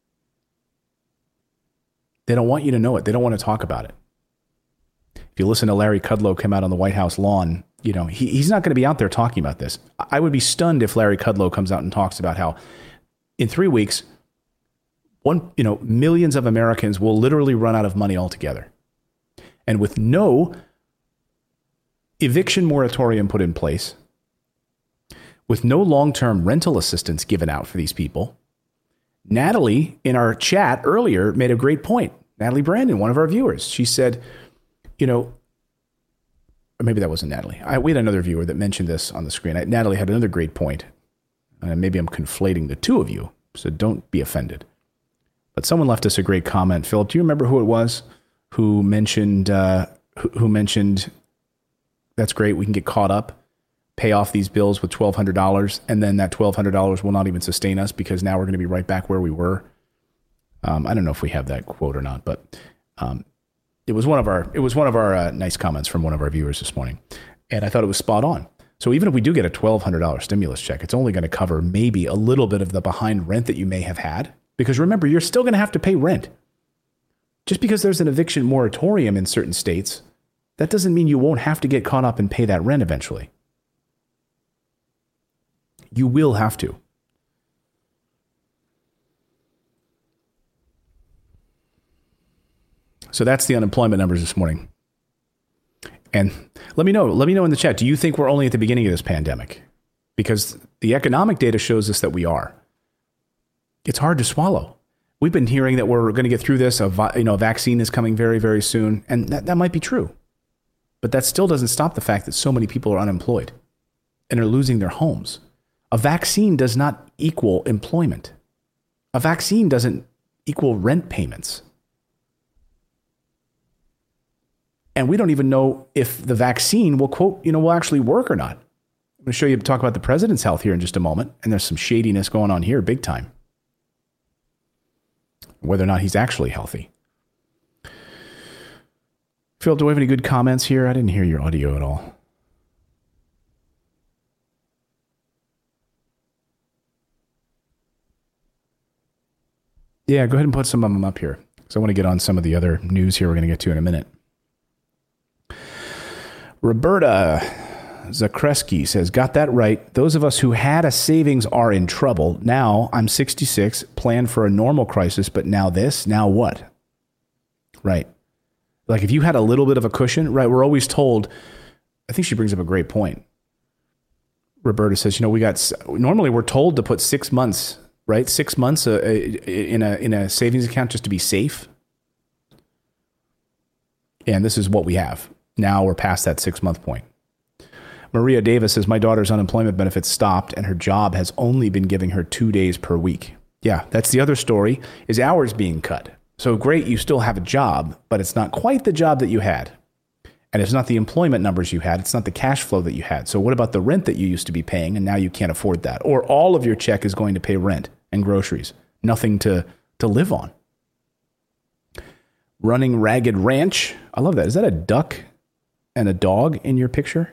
They don't want you to know it. They don't want to talk about it. If you listen to Larry Kudlow come out on the White House lawn, you know, he's not going to be out there talking about this. I would be stunned if Larry Kudlow comes out and talks about how in 3 weeks, millions of Americans will literally run out of money altogether. And with no eviction moratorium put in place, with no long-term rental assistance given out for these people. Natalie, in our chat earlier, made a great point. Natalie Brandon, one of our viewers, she said, or maybe that wasn't Natalie. We had another viewer that mentioned this on the screen. Natalie had another great point. Maybe I'm conflating the two of you, so don't be offended. But someone left us a great comment. Philip, do you remember who it was who mentioned, that's great, we can get caught up, pay off these bills with $1,200, and then that $1,200 will not even sustain us because now we're going to be right back where we were. I don't know if we have that quote or not, but it was one of our nice comments from one of our viewers this morning, and I thought it was spot on. So even if we do get a $1,200 stimulus check, it's only going to cover maybe a little bit of the behind rent that you may have had, because remember, you're still going to have to pay rent. Just because there's an eviction moratorium in certain states, that doesn't mean you won't have to get caught up and pay that rent eventually. You will have to. So that's the unemployment numbers this morning. And let me know in the chat, do you think we're only at the beginning of this pandemic? Because the economic data shows us that we are. It's hard to swallow. We've been hearing that we're going to get through this. A vaccine is coming very, very soon. And that might be true. But that still doesn't stop the fact that so many people are unemployed and are losing their homes. A vaccine does not equal employment. A vaccine doesn't equal rent payments. And we don't even know if the vaccine will actually work or not. I'm going to talk about the president's health here in just a moment. And there's some shadiness going on here big time. Whether or not he's actually healthy. Phil, do we have any good comments here? I didn't hear your audio at all. Yeah, go ahead and put some of them up here. So I want to get on some of the other news here we're going to get to in a minute. Roberta Zakreski says, got that right. Those of us who had a savings are in trouble. Now I'm 66, planned for a normal crisis, but now this, now what? Right. Like if you had a little bit of a cushion, right? We're always told, I think she brings up a great point. Roberta says, normally we're told to put 6 months, right? 6 months in a savings account just to be safe. And this is what we have. Now we're past that 6 month point. Maria Davis says, my daughter's unemployment benefits stopped and her job has only been giving her 2 days per week. Yeah, that's the other story, is hours being cut. So great, you still have a job, but it's not quite the job that you had. And it's not the employment numbers you had. It's not the cash flow that you had. So what about the rent that you used to be paying and now you can't afford that? Or all of your check is going to pay rent and groceries. Nothing to live on. Running Ragged Ranch. I love that. Is that a duck and a dog in your picture?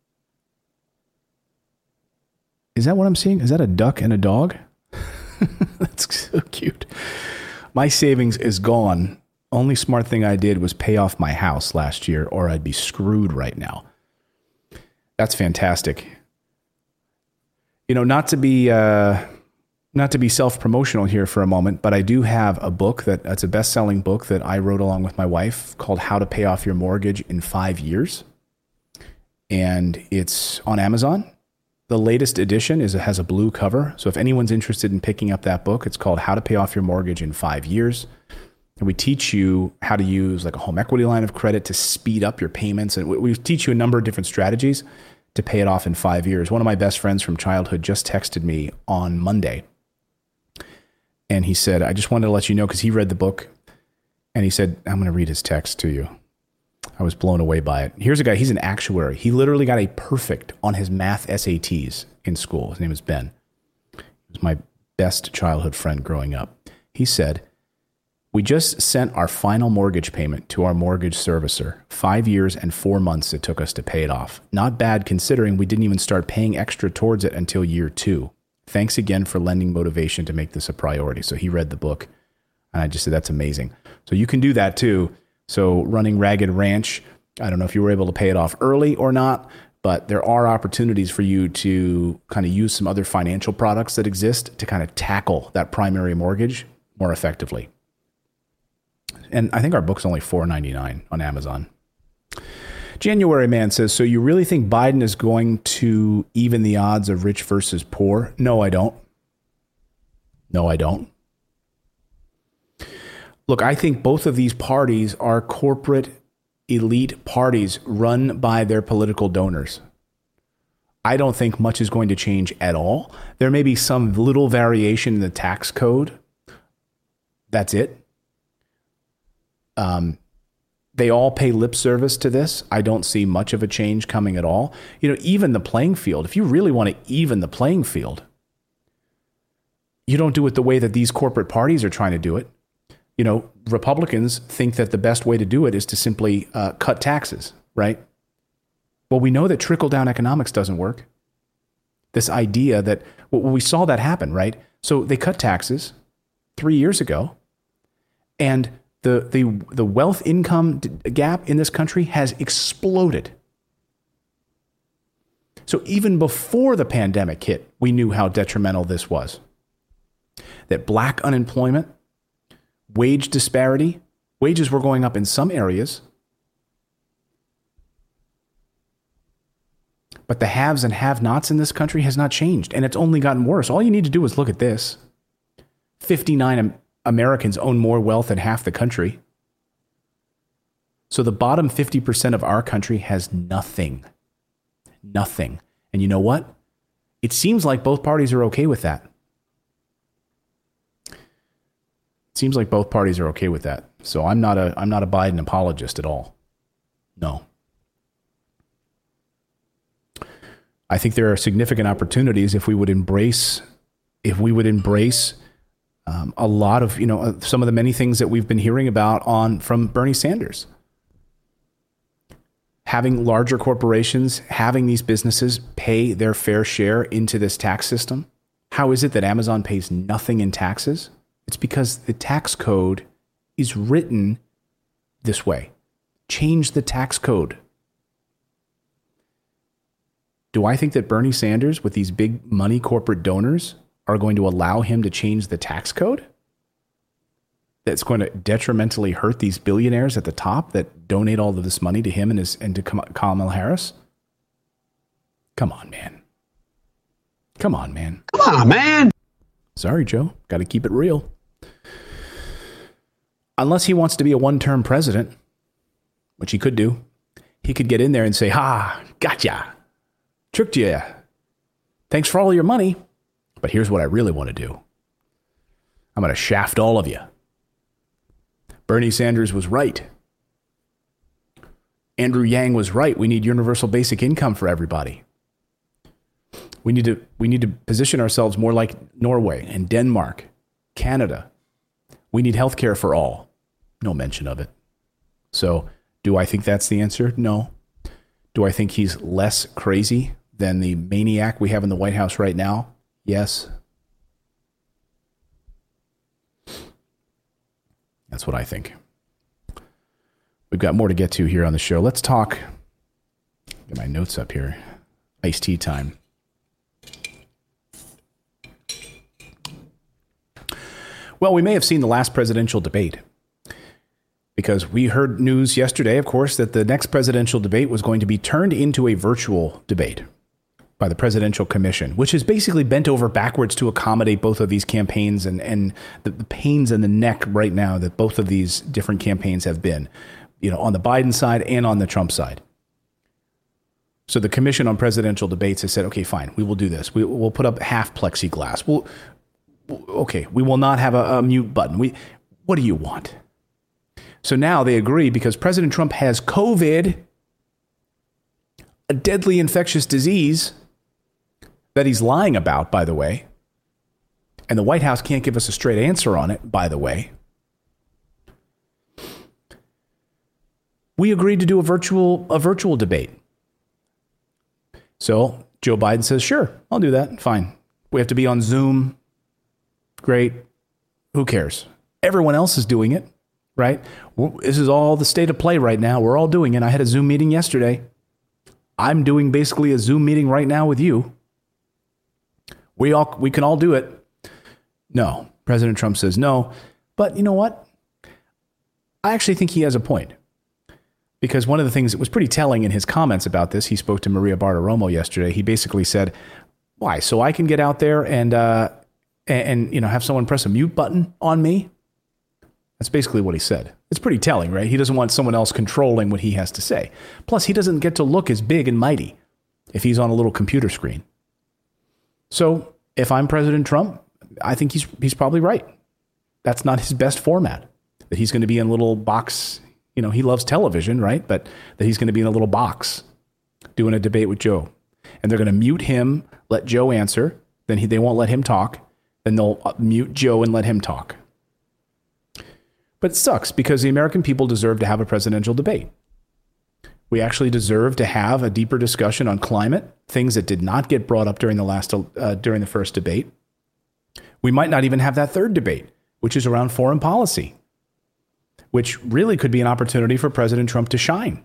Is that what I'm seeing? Is that a duck and a dog? That's so cute. My savings is gone. Only smart thing I did was pay off my house last year, or I'd be screwed right now. That's fantastic. Not to be self-promotional here for a moment, but I do have a book that's a best-selling book that I wrote along with my wife called How to Pay Off Your Mortgage in 5 Years. And it's on Amazon. The latest edition has a blue cover. So if anyone's interested in picking up that book, it's called How to Pay Off Your Mortgage in 5 Years. And we teach you how to use like a home equity line of credit to speed up your payments. And we teach you a number of different strategies to pay it off in 5 years. One of my best friends from childhood just texted me on Monday. And he said, I just wanted to let you know, because he read the book. And he said, I'm going to read his text to you. I was blown away by it. Here's a guy, he's an actuary. He literally got a perfect on his math SATs in school. His name is Ben. He was my best childhood friend growing up. He said, we just sent our final mortgage payment to our mortgage servicer. 5 years and 4 months it took us to pay it off. Not bad considering we didn't even start paying extra towards it until year 2. Thanks again for lending motivation to make this a priority. So he read the book and I just said, that's amazing. So you can do that too. So Running Ragged Ranch, I don't know if you were able to pay it off early or not, but there are opportunities for you to kind of use some other financial products that exist to kind of tackle that primary mortgage more effectively. And I think our book's only $4.99 on Amazon. January Man says, so you really think Biden is going to even the odds of rich versus poor? No, I don't. No, I don't. Look, I think both of these parties are corporate elite parties run by their political donors. I don't think much is going to change at all. There may be some little variation in the tax code. That's it. They all pay lip service to this. I don't see much of a change coming at all. Even the playing field, if you really want to even the playing field, you don't do it the way that these corporate parties are trying to do it. Republicans think that the best way to do it is to simply cut taxes, right? Well, we know that trickle-down economics doesn't work. This idea that, we saw that happen, right? So they cut taxes 3 years ago, and the wealth income gap in this country has exploded. So even before the pandemic hit, we knew how detrimental this was. That black unemployment, wage disparity, wages were going up in some areas, but the haves and have-nots in this country has not changed, and it's only gotten worse. All you need to do is look at this. 59 Americans own more wealth than half the country. So the bottom 50% of our country has nothing. Nothing. And you know what? It seems like both parties are okay with that. Seems like both parties are okay with that. So I'm not a Biden apologist at all. No. I think there are significant opportunities if we would embrace a lot of, some of the many things that we've been hearing about from Bernie Sanders. Having larger corporations, having these businesses pay their fair share into this tax system. How is it that Amazon pays nothing in taxes? It's because the tax code is written this way. Change the tax code. Do I think that Bernie Sanders, with these big money corporate donors, are going to allow him to change the tax code? That's going to detrimentally hurt these billionaires at the top that donate all of this money to him and to Kamala Harris? Come on, man. Come on, man. Come on, man. Sorry, Joe. Got to keep it real. Unless he wants to be a one-term president, which he could do, he could get in there and say, gotcha. Tricked you. Thanks for all your money. But here's what I really want to do. I'm going to shaft all of you. Bernie Sanders was right. Andrew Yang was right. We need universal basic income for everybody. We need to position ourselves more like Norway and Denmark, Canada. We need healthcare for all. No mention of it. So, do I think that's the answer? No. Do I think he's less crazy than the maniac we have in the White House right now? Yes. That's what I think. We've got more to get to here on the show. Let's talk. Get my notes up here. Iced tea time. Well, we may have seen the last presidential debate because we heard news yesterday, of course, that the next presidential debate was going to be turned into a virtual debate by the Presidential Commission, which is basically bent over backwards to accommodate both of these campaigns and the pains in the neck right now that both of these different campaigns have been, on the Biden side and on the Trump side. So the Commission on Presidential Debates has said, okay, fine, we will do this. We'll put up half plexiglass. We will not have a mute button. What do you want? So now they agree because President Trump has COVID, a deadly infectious disease that he's lying about, by the way. And the White House can't give us a straight answer on it, by the way. We agreed to do a virtual debate. So Joe Biden says, sure, I'll do that. Fine. We have to be on Zoom. Great. Who cares? Everyone else is doing it, right? This is all the state of play right now. We're all doing it. I had a Zoom meeting yesterday. I'm doing basically a Zoom meeting right now with you. We can all do it. No. President Trump says no. But you know what? I actually think he has a point. Because one of the things that was pretty telling in his comments about this, he spoke to Maria Bartiromo yesterday. He basically said, why? So I can get out there and have someone press a mute button on me? That's basically what he said. It's pretty telling, right? He doesn't want someone else controlling what he has to say. Plus, he doesn't get to look as big and mighty if he's on a little computer screen. So if I'm President Trump, I think he's probably right. That's not his best format. That he's going to be in a little box. He loves television, right? But that he's going to be in a little box doing a debate with Joe. And they're going to mute him, let Joe answer. Then they won't let him talk. Then they'll mute Joe and let him talk. But it sucks because the American people deserve to have a presidential debate. We actually deserve to have a deeper discussion on climate, things that did not get brought up during the first debate. We might not even have that third debate, which is around foreign policy, which really could be an opportunity for President Trump to shine.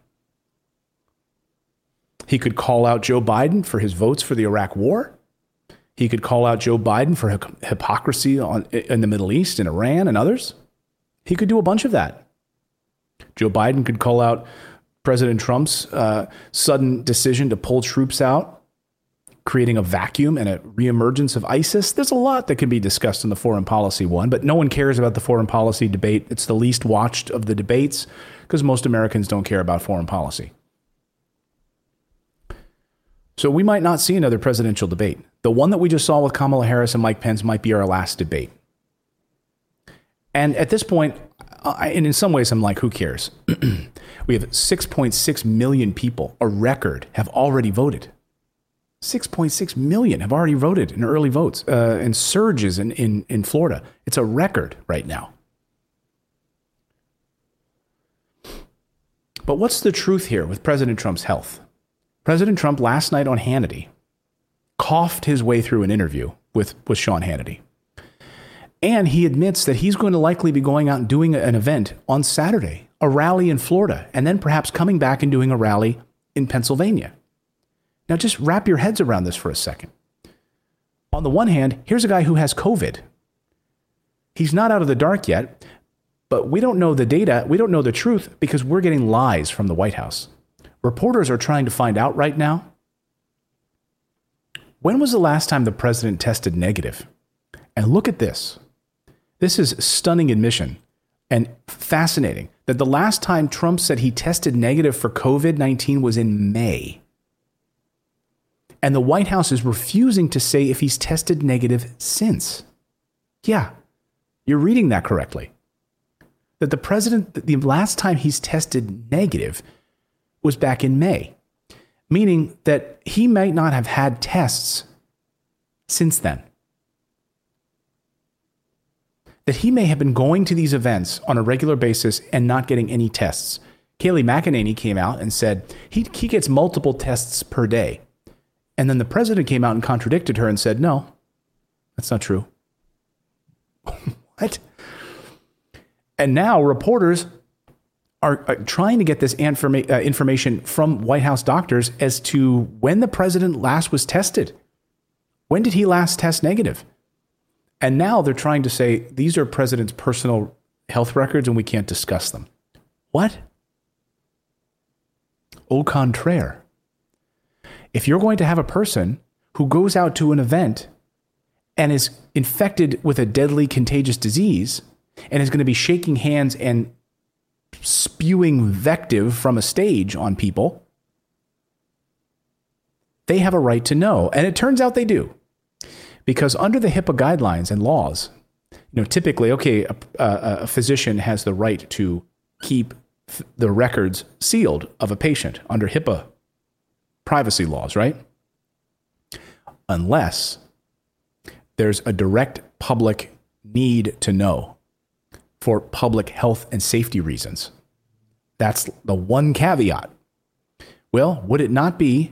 He could call out Joe Biden for his votes for the Iraq War. He could call out Joe Biden for hypocrisy in the Middle East and Iran and others. He could do a bunch of that. Joe Biden could call out President Trump's sudden decision to pull troops out, creating a vacuum and a reemergence of ISIS. There's a lot that can be discussed in the foreign policy one, but no one cares about the foreign policy debate. It's the least watched of the debates because most Americans don't care about foreign policy. So we might not see another presidential debate. The one that we just saw with Kamala Harris and Mike Pence might be our last debate. And at this point, and in some ways, I'm like, who cares? We have 6.6 million people, a record, have already voted. 6.6 million have already voted in early votes and surges in Florida. It's a record right now. But what's the truth here with President Trump's health? President Trump last night on Hannity coughed his way through an interview with Sean Hannity. And he admits that he's going to likely be going out and doing an event on Saturday, a rally in Florida, and then perhaps coming back and doing a rally in Pennsylvania. Now, just wrap your heads around this for a second. On the one hand, here's a guy who has COVID. He's not out of the dark yet, but we don't know the data. We don't know the truth because we're getting lies from the White House. Reporters are trying to find out right now. When was the last time the president tested negative? And look at this. This is stunning admission and fascinating that the last time Trump said he tested negative for COVID-19 was in May. And the White House is refusing to say if he's tested negative since. Yeah, you're reading that correctly. That the president, the last time he's tested negative was back in May, meaning that he might not have had tests since then. That he may have been going to these events on a regular basis and not getting any tests. Kayleigh McEnany came out and said he gets multiple tests per day. And then the president came out and contradicted her and said, no, that's not true. What? And now reporters are trying to get this information from White House doctors as to when the president last was tested. When did he last test negative? And now they're trying to say these are president's personal health records and we can't discuss them. What? Au contraire. If you're going to have a person who goes out to an event and is infected with a deadly contagious disease and is going to be shaking hands and spewing vective from a stage on people, they have a right to know. And it turns out they do. Because under the HIPAA guidelines and laws, typically, a physician has the right to keep the records sealed of a patient under HIPAA privacy laws, right? Unless there's a direct public need to know for public health and safety reasons. That's the one caveat. Well, would it not be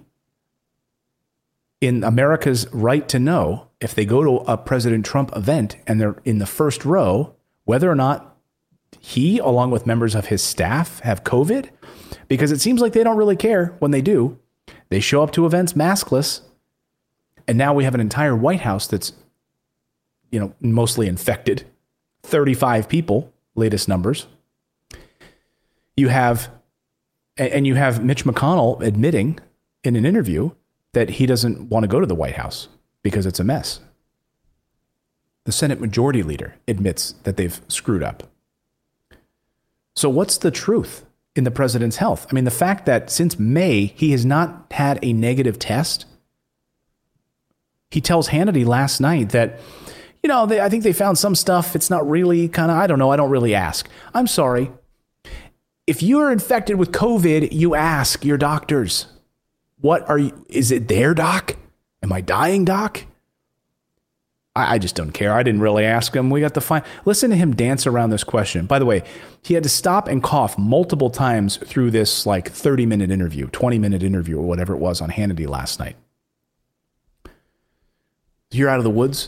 in America's right to know if they go to a President Trump event and they're in the first row, whether or not he, along with members of his staff, have COVID? Because it seems like they don't really care when they do. They show up to events maskless. And now we have an entire White House that's, mostly infected. 35 people, latest numbers. You have And you have Mitch McConnell admitting in an interview that he doesn't want to go to the White House because it's a mess. The Senate Majority Leader admits that they've screwed up. So what's the truth in the president's health? I mean, the fact that since May, he has not had a negative test. He tells Hannity last night that, I think they found some stuff. It's not really I don't know. I don't really ask. I'm sorry. If you're infected with COVID, you ask your doctors. Is it there, doc? Am I dying, doc? I just don't care. I didn't really ask him. We got to find. Listen to him dance around this question. By the way, he had to stop and cough multiple times through this 30-minute interview, 20-minute interview, or whatever it was on Hannity last night. You're out of the woods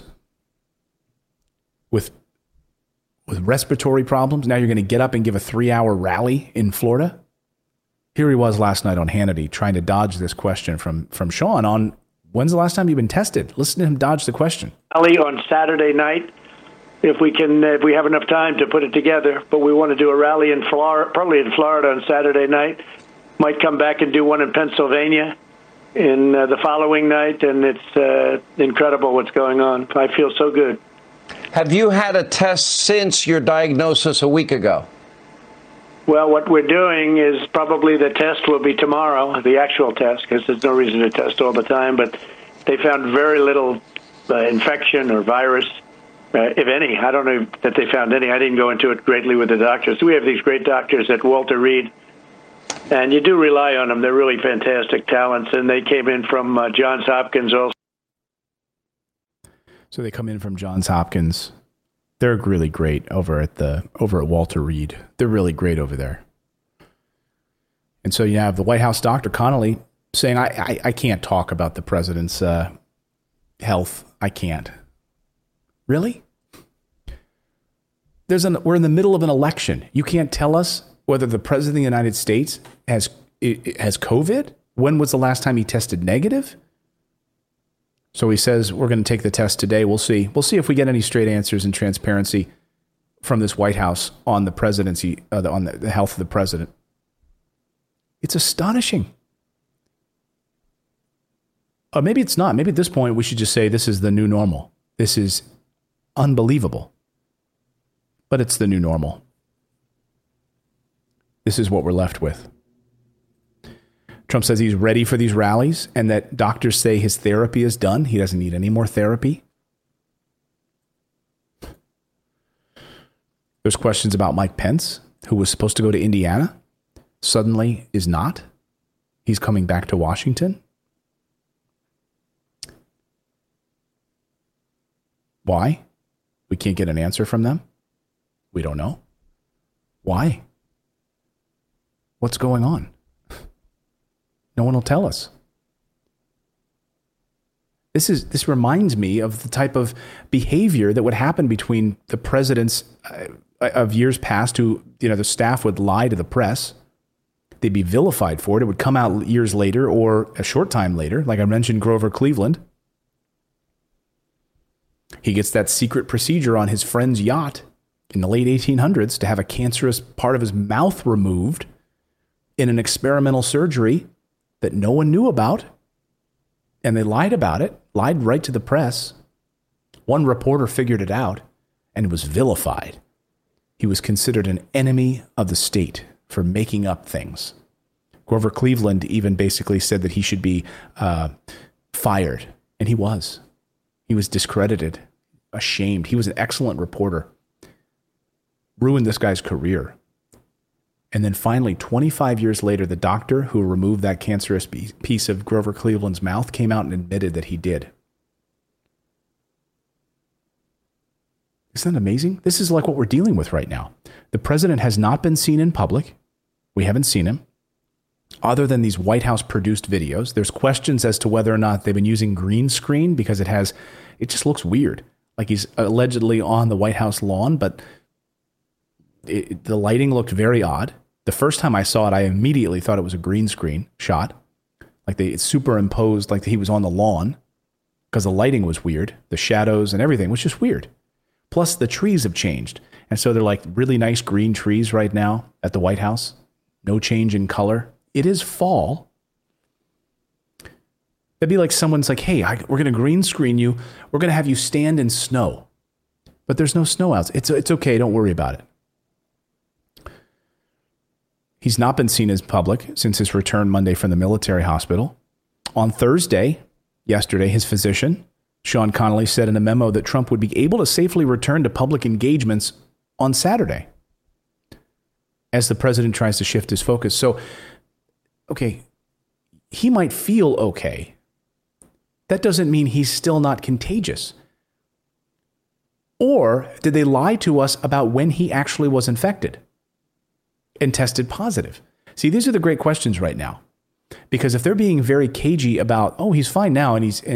with respiratory problems. Now you're going to get up and give a 3-hour rally in Florida. Here he was last night on Hannity trying to dodge this question from Sean on when's the last time you've been tested? Listen to him dodge the question. Rally on Saturday night, if we have enough time to put it together. But we want to do a rally in Florida, probably in Florida on Saturday night. Might come back and do one in Pennsylvania in the following night, and it's incredible what's going on. I feel so good. Have you had a test since your diagnosis a week ago? Well, what we're doing is probably the test will be tomorrow, the actual test, because there's no reason to test all the time. But they found very little infection or virus, if any. I don't know that they found any. I didn't go into it greatly with the doctors. We have these great doctors at Walter Reed, and you do rely on them. They're really fantastic talents, and they came in from Johns Hopkins also. So they come in from Johns Hopkins. They're really great over at Walter Reed. They're really great over there. And so you have the White House Dr. Connolly saying, I can't talk about the president's health. I can't. Really? We're in the middle of an election. You can't tell us whether the president of the United States has COVID? When was the last time he tested negative? So he says, we're going to take the test today. We'll see. We'll see if we get any straight answers and transparency from this White House on the presidency, on the health of the president. It's astonishing. Maybe it's not. Maybe at this point we should just say this is the new normal. This is unbelievable. But it's the new normal. This is what we're left with. Trump says he's ready for these rallies and that doctors say his therapy is done. He doesn't need any more therapy. There's questions about Mike Pence, who was supposed to go to Indiana, suddenly is not. He's coming back to Washington. Why? We can't get an answer from them. We don't know. Why? What's going on? No one will tell us. This reminds me of the type of behavior that would happen between the presidents of years past who, the staff would lie to the press. They'd be vilified for it. It would come out years later or a short time later. Like I mentioned, Grover Cleveland. He gets that secret procedure on his friend's yacht in the late 1800s to have a cancerous part of his mouth removed in an experimental surgery that no one knew about, and they lied about it, lied right to the press. One reporter figured it out and was vilified. He was considered an enemy of the state for making up things. Grover Cleveland even basically said that he should be fired, and he was. He was discredited, ashamed. He was an excellent reporter. Ruined this guy's career. And then finally, 25 years later, the doctor who removed that cancerous piece of Grover Cleveland's mouth came out and admitted that he did. Isn't that amazing? This is like what we're dealing with right now. The president has not been seen in public. We haven't seen him. Other than these White House produced videos, there's questions as to whether or not they've been using green screen because it just looks weird. Like he's allegedly on the White House lawn, but the lighting looked very odd. The first time I saw it, I immediately thought it was a green screen shot. Like they superimposed like he was on the lawn because the lighting was weird. The shadows and everything was just weird. Plus the trees have changed. And so they're like really nice green trees right now at the White House. No change in color. It is fall. It'd be like someone's like, hey, we're going to green screen you. We're going to have you stand in snow. But there's no snow out. It's okay. Don't worry about it. He's not been seen as public since his return Monday from the military hospital. On Thursday, yesterday, his physician, Sean Connolly, said in a memo that Trump would be able to safely return to public engagements on Saturday as the president tries to shift his focus. So, okay, he might feel okay. That doesn't mean he's still not contagious. Or did they lie to us about when he actually was infected and tested positive? See, these are the great questions right now. Because if they're being very cagey about, oh, he's fine now and he's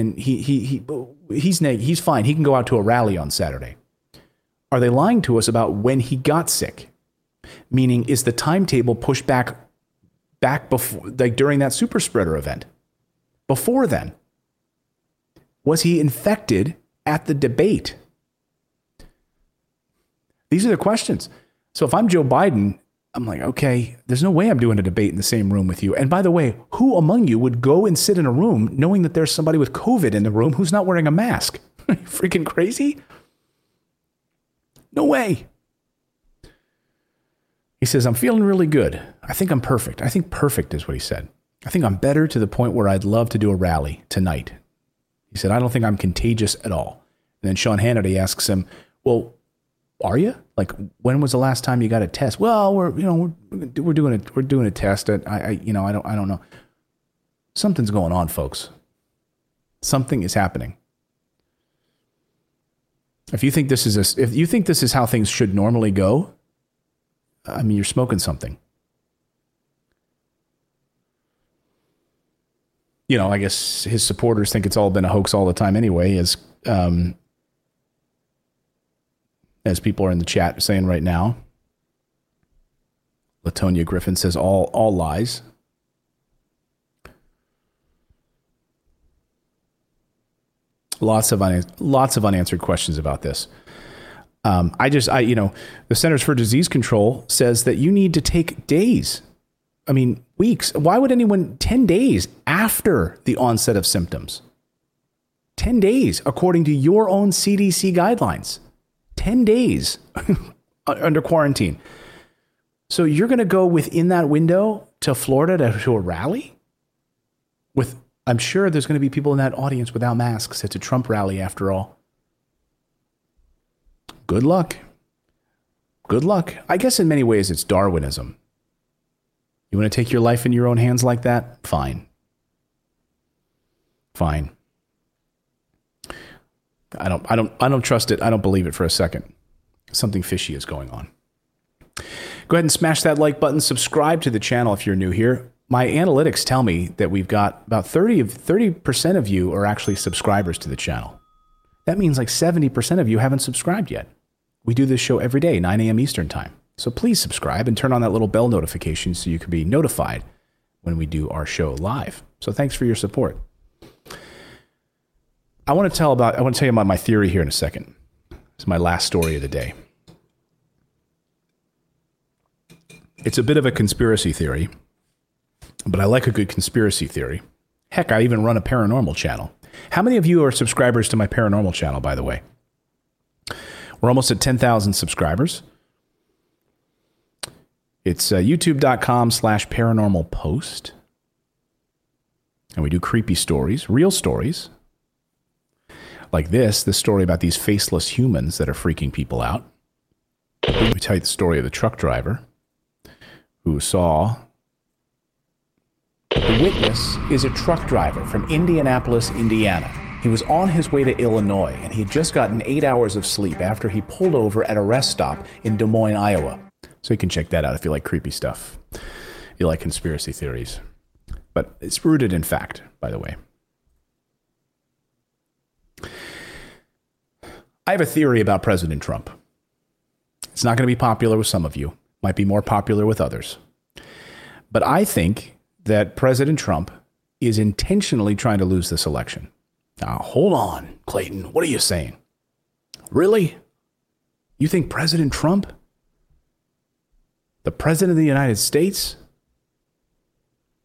fine, he can go out to a rally on Saturday. Are they lying to us about when he got sick? Meaning, is the timetable pushed back before, like during that super spreader event? Before then, was he infected at the debate? These are the questions. So if I'm Joe Biden, I'm like, okay, there's no way I'm doing a debate in the same room with you. And by the way, who among you would go and sit in a room knowing that there's somebody with COVID in the room who's not wearing a mask? Are you freaking crazy? No way. He says, I'm feeling really good. I think I'm perfect. I think perfect is what he said. I think I'm better to the point where I'd love to do a rally tonight. He said, I don't think I'm contagious at all. And then Sean Hannity asks him, well, are you? Like, when was the last time you got a test? Well, we're doing a test. I don't know. Something's going on, folks. Something is happening. If you think this is how things should normally go, I mean, you're smoking something. You know, I guess his supporters think it's all been a hoax all the time anyway, as people are in the chat saying right now. Latonia Griffin says all lies. Lots of unanswered questions about this. The Centers for Disease Control says that you need to take days. I mean, weeks. Why would anyone 10 days after the onset of symptoms? 10 days, according to your own CDC guidelines. 10 days under quarantine. So you're going to go within that window to Florida to a rally? I'm sure there's going to be people in that audience without masks. It's a Trump rally after all. Good luck. Good luck. I guess in many ways it's Darwinism. You want to take your life in your own hands like that? Fine. Fine. I don't trust it. I don't believe it for a second. Something fishy is going on. Go ahead and smash that like button. Subscribe to the channel if you're new here. My analytics tell me that we've got about 30% of you are actually subscribers to the channel. That means like 70% of you haven't subscribed yet. We do this show every day, 9 a.m. Eastern time. So please subscribe and turn on that little bell notification so you can be notified when we do our show live. So thanks for your support. I want to tell you about my theory here in a second. It's my last story of the day. It's a bit of a conspiracy theory, but I like a good conspiracy theory. Heck, I even run a paranormal channel. How many of you are subscribers to my paranormal channel, by the way? We're almost at 10,000 subscribers. It's youtube.com/paranormalpost. And we do creepy stories, real stories. Like this story about these faceless humans that are freaking people out. We tell you the story of the truck driver who saw... The witness is a truck driver from Indianapolis, Indiana. He was on his way to Illinois, and he had just gotten 8 hours of sleep after he pulled over at a rest stop in Des Moines, Iowa. So you can check that out if you like creepy stuff. You like conspiracy theories. But it's rooted in fact, by the way. I have a theory about President Trump. It's not going to be popular with some of you. Might be more popular with others. But I think that President Trump is intentionally trying to lose this election. Now, hold on, Clayton. What are you saying? Really? You think President Trump, the President of the United States,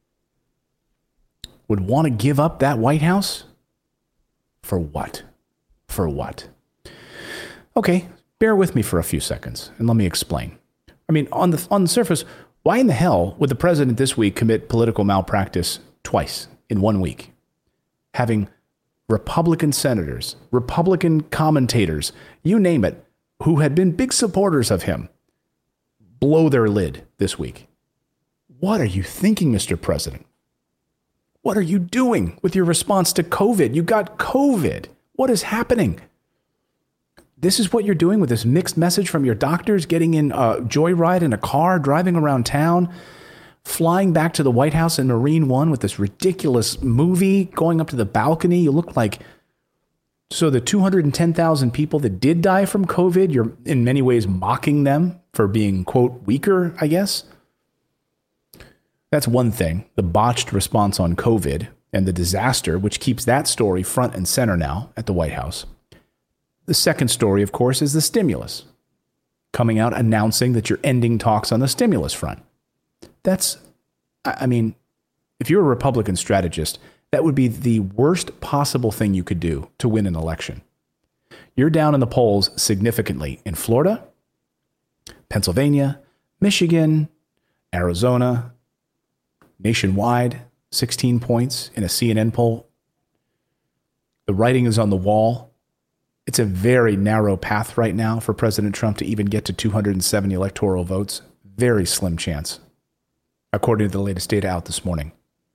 would want to give up that White House? For what? For what? Okay, bear with me for a few seconds and let me explain. I mean, on the surface, why in the hell would the president this week commit political malpractice twice in 1 week? Having Republican senators, Republican commentators, you name it, who had been big supporters of him, blow their lid this week. What are you thinking, Mr. President? What are you doing with your response to COVID? You got COVID. What is happening? This is what you're doing with this mixed message from your doctors, getting in a joyride in a car, driving around town, flying back to the White House in Marine One with this ridiculous movie, going up to the balcony. You look like, so the 210,000 people that did die from COVID, you're in many ways mocking them for being, quote, weaker, I guess. That's one thing, the botched response on COVID and the disaster, which keeps that story front and center now at the White House. The second story, of course, is the stimulus. Coming out announcing that you're ending talks on the stimulus front. That's, I mean, if you're a Republican strategist, that would be the worst possible thing you could do to win an election. You're down in the polls significantly in Florida, Pennsylvania, Michigan, Arizona, nationwide, 16 points in a CNN poll. The writing is on the wall. It's a very narrow path right now for President Trump to even get to 270 electoral votes. Very slim chance, according to the latest data out this morning.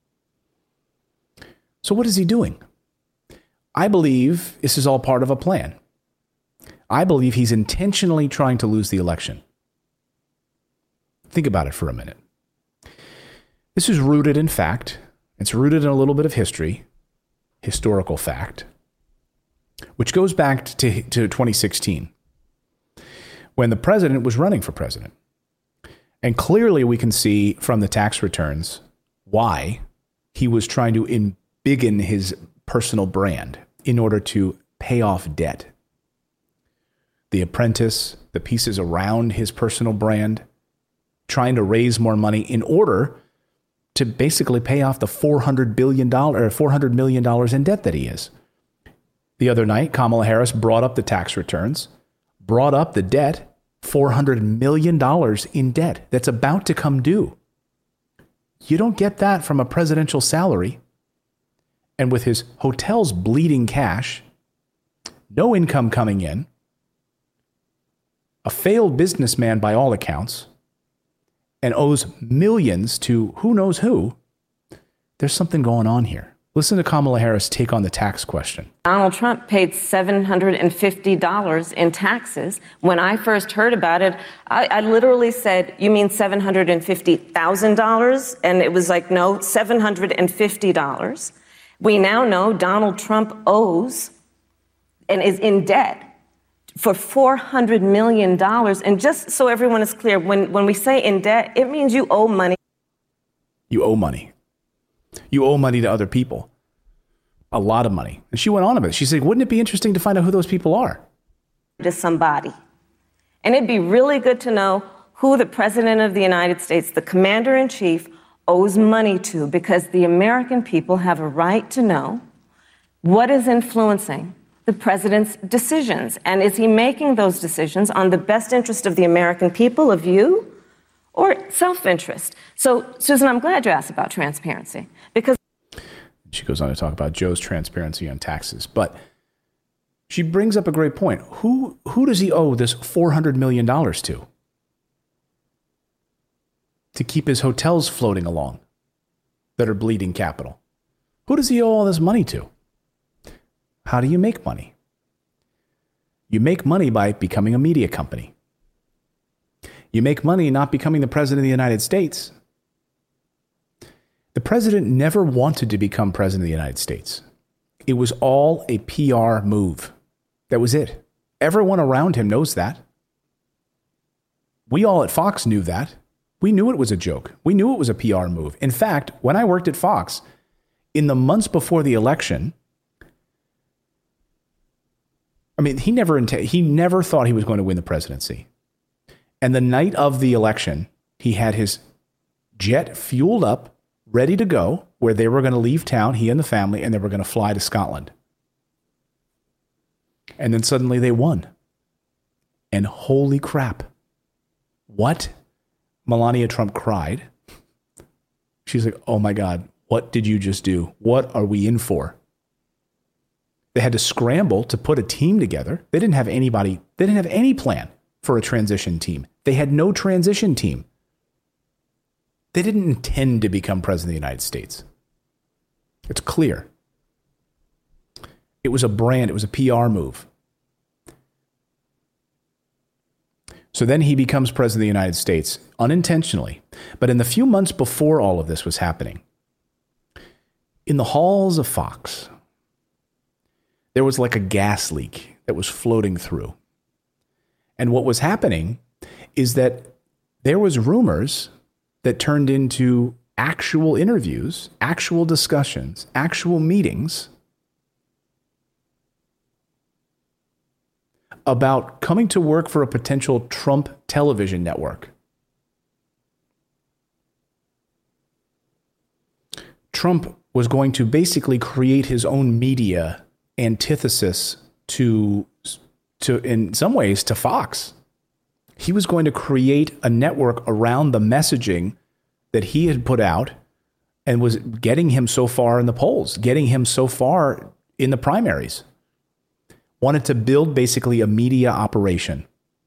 So what is he doing? I believe this is all part of a plan. I believe he's intentionally trying to lose the election. Think about it for a minute. This is rooted in fact. It's rooted in a little bit of history, historical fact, which goes back to 2016, when the president was running for president. And clearly we can see from the tax returns why he was trying to embiggen his personal brand in order to pay off debt. The Apprentice, the pieces around his personal brand, trying to raise more money in order to basically pay off the $400 million in debt that he is. The other night, Kamala Harris brought up the tax returns, brought up the debt, $400 million in debt that's about to come due. You don't get that from a presidential salary. And with his hotels bleeding cash, no income coming in, a failed businessman by all accounts, and owes millions to who knows who, there's something going on here. Listen to Kamala Harris take on the tax question. Donald Trump paid $750 in taxes. When I first heard about it, I literally said, you mean $750,000? And it was like, no, $750. We now know Donald Trump owes and is in debt for $400 million. And just so everyone is clear, when we say in debt, it means you owe money. You owe money. You owe money to other people. A lot of money. And she went on about it. She said, wouldn't it be interesting to find out who those people are? To somebody. And it'd be really good to know who the President of the United States, the Commander-in-Chief, owes money to, because the American people have a right to know what is influencing the president's decisions. And is he making those decisions on the best interest of the American people, of you, or self-interest? So, Susan, I'm glad you asked about transparency, because she goes on to talk about Joe's transparency on taxes. But she brings up a great point. Who does he owe this $400 million to? To keep his hotels floating along that are bleeding capital. Who does he owe all this money to? How do you make money? You make money by becoming a media company. You make money not becoming the president of the United States. The president never wanted to become president of the United States. It was all a PR move. That was it. Everyone around him knows that. We all at Fox knew that. We knew it was a joke. We knew it was a PR move. In fact, when I worked at Fox, in the months before the election, I mean, he never thought he was going to win the presidency. And the night of the election, he had his jet fueled up, ready to go, where they were going to leave town, he and the family, and they were going to fly to Scotland. And then suddenly they won. And holy crap. What? Melania Trump cried. She's like, oh my God, what did you just do? What are we in for? They had to scramble to put a team together. They didn't have anybody. They didn't have any plan for a transition team. They had no transition team. They didn't intend to become president of the United States. It's clear. It was a brand. It was a PR move. So then he becomes president of the United States unintentionally. But in the few months before all of this was happening, in the halls of Fox, there was like a gas leak that was floating through. And what was happening is that there was rumors that turned into actual interviews, actual discussions, actual meetings about coming to work for a potential Trump television network. Trump was going to basically create his own media antithesis to in some ways, to Fox. He was going to create a network around the messaging that he had put out and was getting him so far in the polls, getting him so far in the primaries. Wanted to build basically a media operation.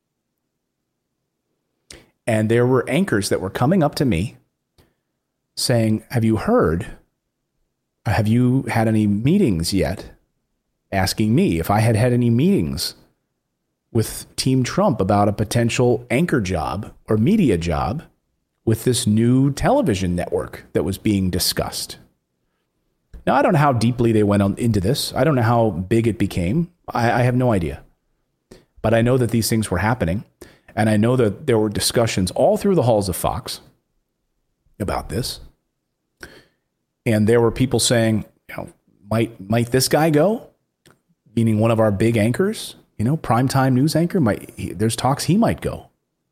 And there were anchors that were coming up to me saying, have you heard? Have you had any meetings yet? Asking me if I had had any meetings with Team Trump about a potential anchor job or media job with this new television network that was being discussed. Now, I don't know how deeply they went into this. I don't know how big it became. I have no idea. But I know that these things were happening. And I know that there were discussions all through the halls of Fox about this. And there were people saying, you know, might this guy go? Meaning one of our big anchors, you know, primetime news anchor, there's talks he might go.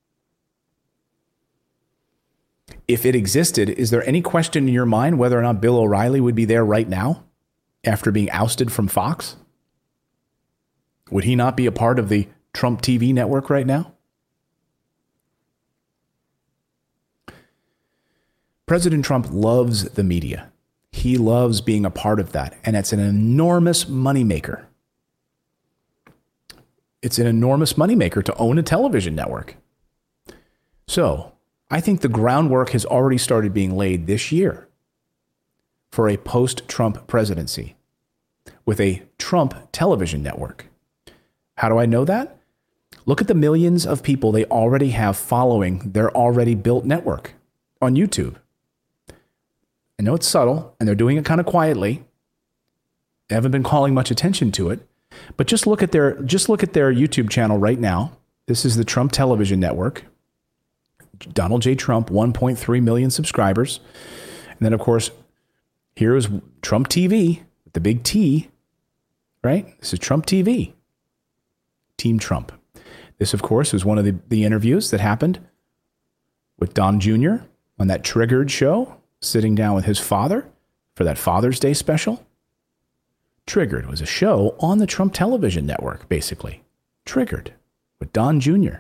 If it existed, is there any question in your mind whether or not Bill O'Reilly would be there right now after being ousted from Fox? Would he not be a part of the Trump TV network right now? President Trump loves the media. He loves being a part of that. And it's an enormous moneymaker. It's an enormous moneymaker to own a television network. So I think the groundwork has already started being laid this year for a post-Trump presidency with a Trump television network. How do I know that? Look at the millions of people they already have following their already built network on YouTube. I know it's subtle, and they're doing it kind of quietly. They haven't been calling much attention to it, but just look at their YouTube channel right now. This is the Trump Television Network. Donald J. Trump, 1.3 million subscribers. And then, of course, here is Trump TV, the big T, right? This is Trump TV, Team Trump. This, of course, was one of the interviews that happened with Don Jr. on that Triggered show, sitting down with his father for that Father's Day special. Triggered was a show on the Trump Television Network, basically. Triggered with Don Jr.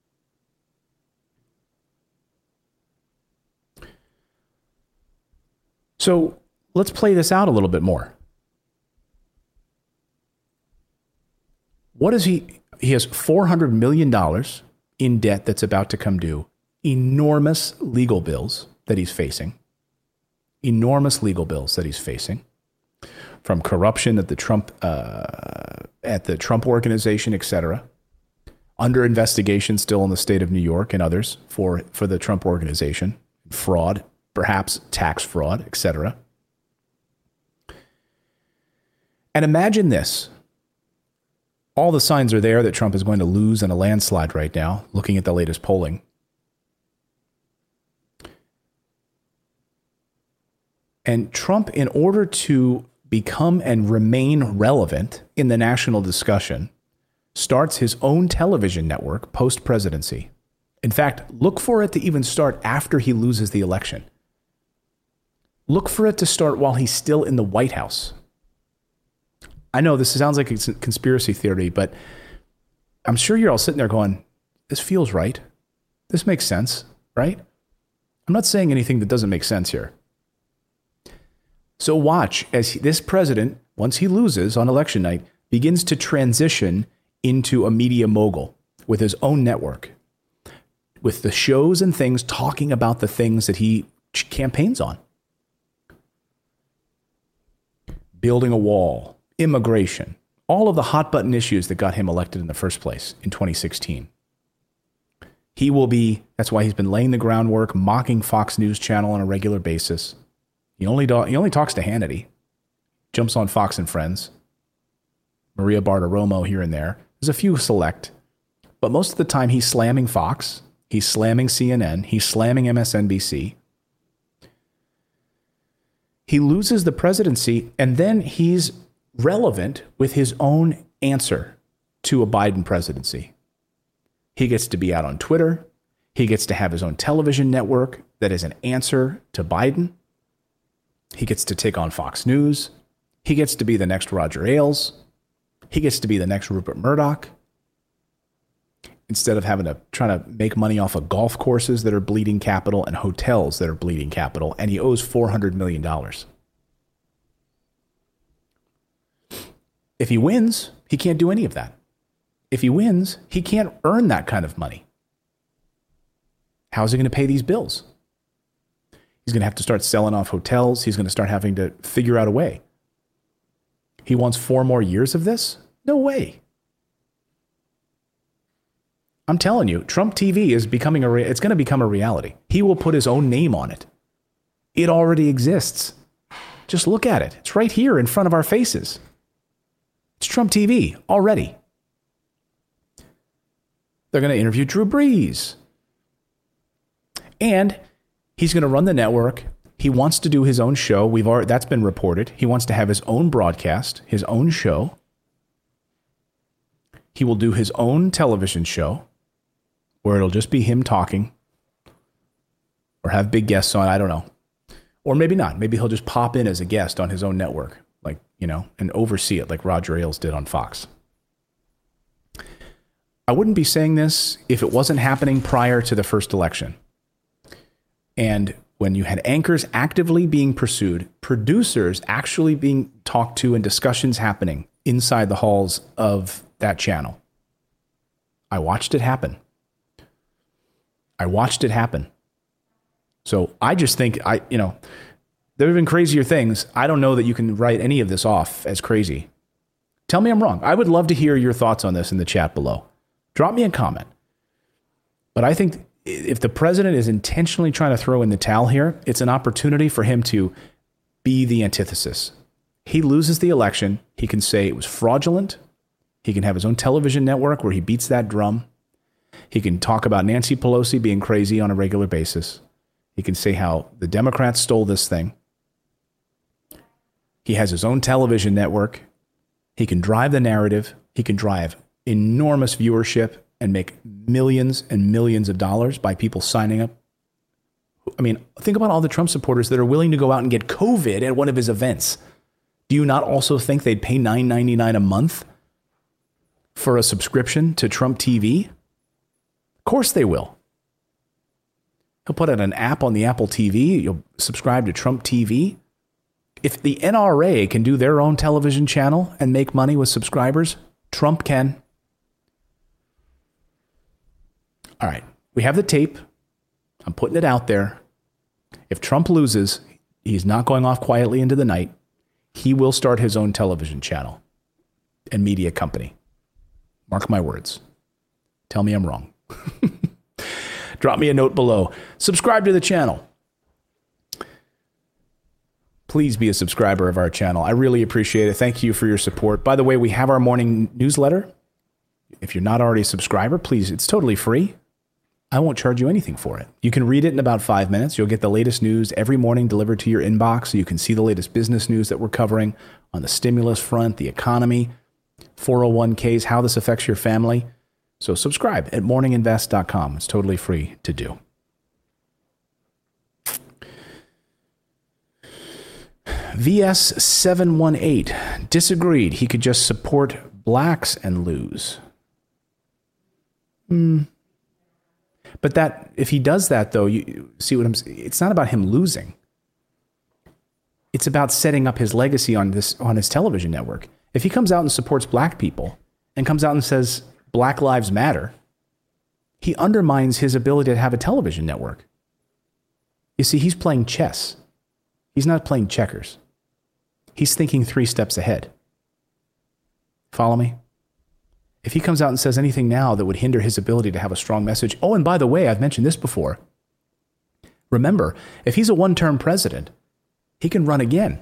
So let's play this out a little bit more. What is he? He has $400 million in debt that's about to come due. Enormous legal bills that he's facing. Enormous legal bills that he's facing. From corruption at the Trump organization, etc. Under investigation still in the state of New York and others for the Trump organization. Fraud, perhaps tax fraud, etc. And imagine this. All the signs are there that Trump is going to lose in a landslide right now, looking at the latest polling. And Trump, in order to become and remain relevant in the national discussion, starts his own television network post-presidency. In fact, look for it to even start after he loses the election. Look for it to start while he's still in the White House. I know this sounds like a conspiracy theory, but I'm sure you're all sitting there going, this feels right. This makes sense, right? I'm not saying anything that doesn't make sense here. So watch as this president, once he loses on election night, begins to transition into a media mogul with his own network, with the shows and things talking about the things that he campaigns on. Building a wall, immigration, all of the hot button issues that got him elected in the first place in 2016. He will be, that's why he's been laying the groundwork, mocking Fox News Channel on a regular basis. He only talks to Hannity, jumps on Fox and Friends, Maria Bartiromo here and there. There's a few select, but most of the time he's slamming Fox, he's slamming CNN, he's slamming MSNBC. He loses the presidency, and then he's relevant with his own answer to a Biden presidency. He gets to be out on Twitter. He gets to have his own television network that is an answer to Biden. He gets to take on Fox News. He gets to be the next Roger Ailes. He gets to be the next Rupert Murdoch. Instead of trying to make money off of golf courses that are bleeding capital and hotels that are bleeding capital, and he owes $400 million. If he wins, he can't do any of that. If he wins, he can't earn that kind of money. How's he going to pay these bills? He's going to have to start selling off hotels. He's going to start having to figure out a way. He wants 4 more years of this? No way. I'm telling you, Trump TV is becoming it's going to become a reality. He will put his own name on it. It already exists. Just look at it. It's right here in front of our faces. It's Trump TV already. They're going to interview Drew Brees. And he's going to run the network. He wants to do his own show. That's been reported. He wants to have his own broadcast, his own show. He will do his own television show where it'll just be him talking or have big guests on. I don't know. Or maybe not. Maybe he'll just pop in as a guest on his own network, and oversee it like Roger Ailes did on Fox. I wouldn't be saying this if it wasn't happening prior to the first election. And when you had anchors actively being pursued, producers actually being talked to, and discussions happening inside the halls of that channel. I watched it happen. So I just think there have been crazier things. I don't know that you can write any of this off as crazy. Tell me I'm wrong. I would love to hear your thoughts on this in the chat below. Drop me a comment. But I think if the president is intentionally trying to throw in the towel here, it's an opportunity for him to be the antithesis. He loses the election. He can say it was fraudulent. He can have his own television network where he beats that drum. He can talk about Nancy Pelosi being crazy on a regular basis. He can say how the Democrats stole this thing. He has his own television network. He can drive the narrative. He can drive enormous viewership and make millions and millions of dollars by people signing up. I mean, think about all the Trump supporters that are willing to go out and get COVID at one of his events. Do you not also think they'd pay $9.99 a month for a subscription to Trump TV? Of course they will. He'll put out an app on the Apple TV. You'll subscribe to Trump TV. If the NRA can do their own television channel and make money with subscribers, Trump can. All right, we have the tape. I'm putting it out there. If Trump loses, he's not going off quietly into the night. He will start his own television channel and media company. Mark my words. Tell me I'm wrong. Drop me a note below. Subscribe to the channel. Please be a subscriber of our channel. I really appreciate it. Thank you for your support. By the way, we have our morning newsletter. If you're not already a subscriber, please, it's totally free. I won't charge you anything for it. You can read it in about 5 minutes. You'll get the latest news every morning delivered to your inbox, so you can see the latest business news that we're covering on the stimulus front, the economy, 401ks, how this affects your family. So subscribe at morninginvest.com. It's totally free to do. VS718 disagreed. He could just support blacks and lose. But that, if he does that, though, you see what I'm saying? It's not about him losing. It's about setting up his legacy on his television network. If he comes out and supports black people and comes out and says Black Lives Matter, he undermines his ability to have a television network. You see, he's playing chess. He's not playing checkers. He's thinking 3 steps ahead. Follow me? If he comes out and says anything now that would hinder his ability to have a strong message. Oh, and by the way, I've mentioned this before. Remember, if he's a one-term president, he can run again.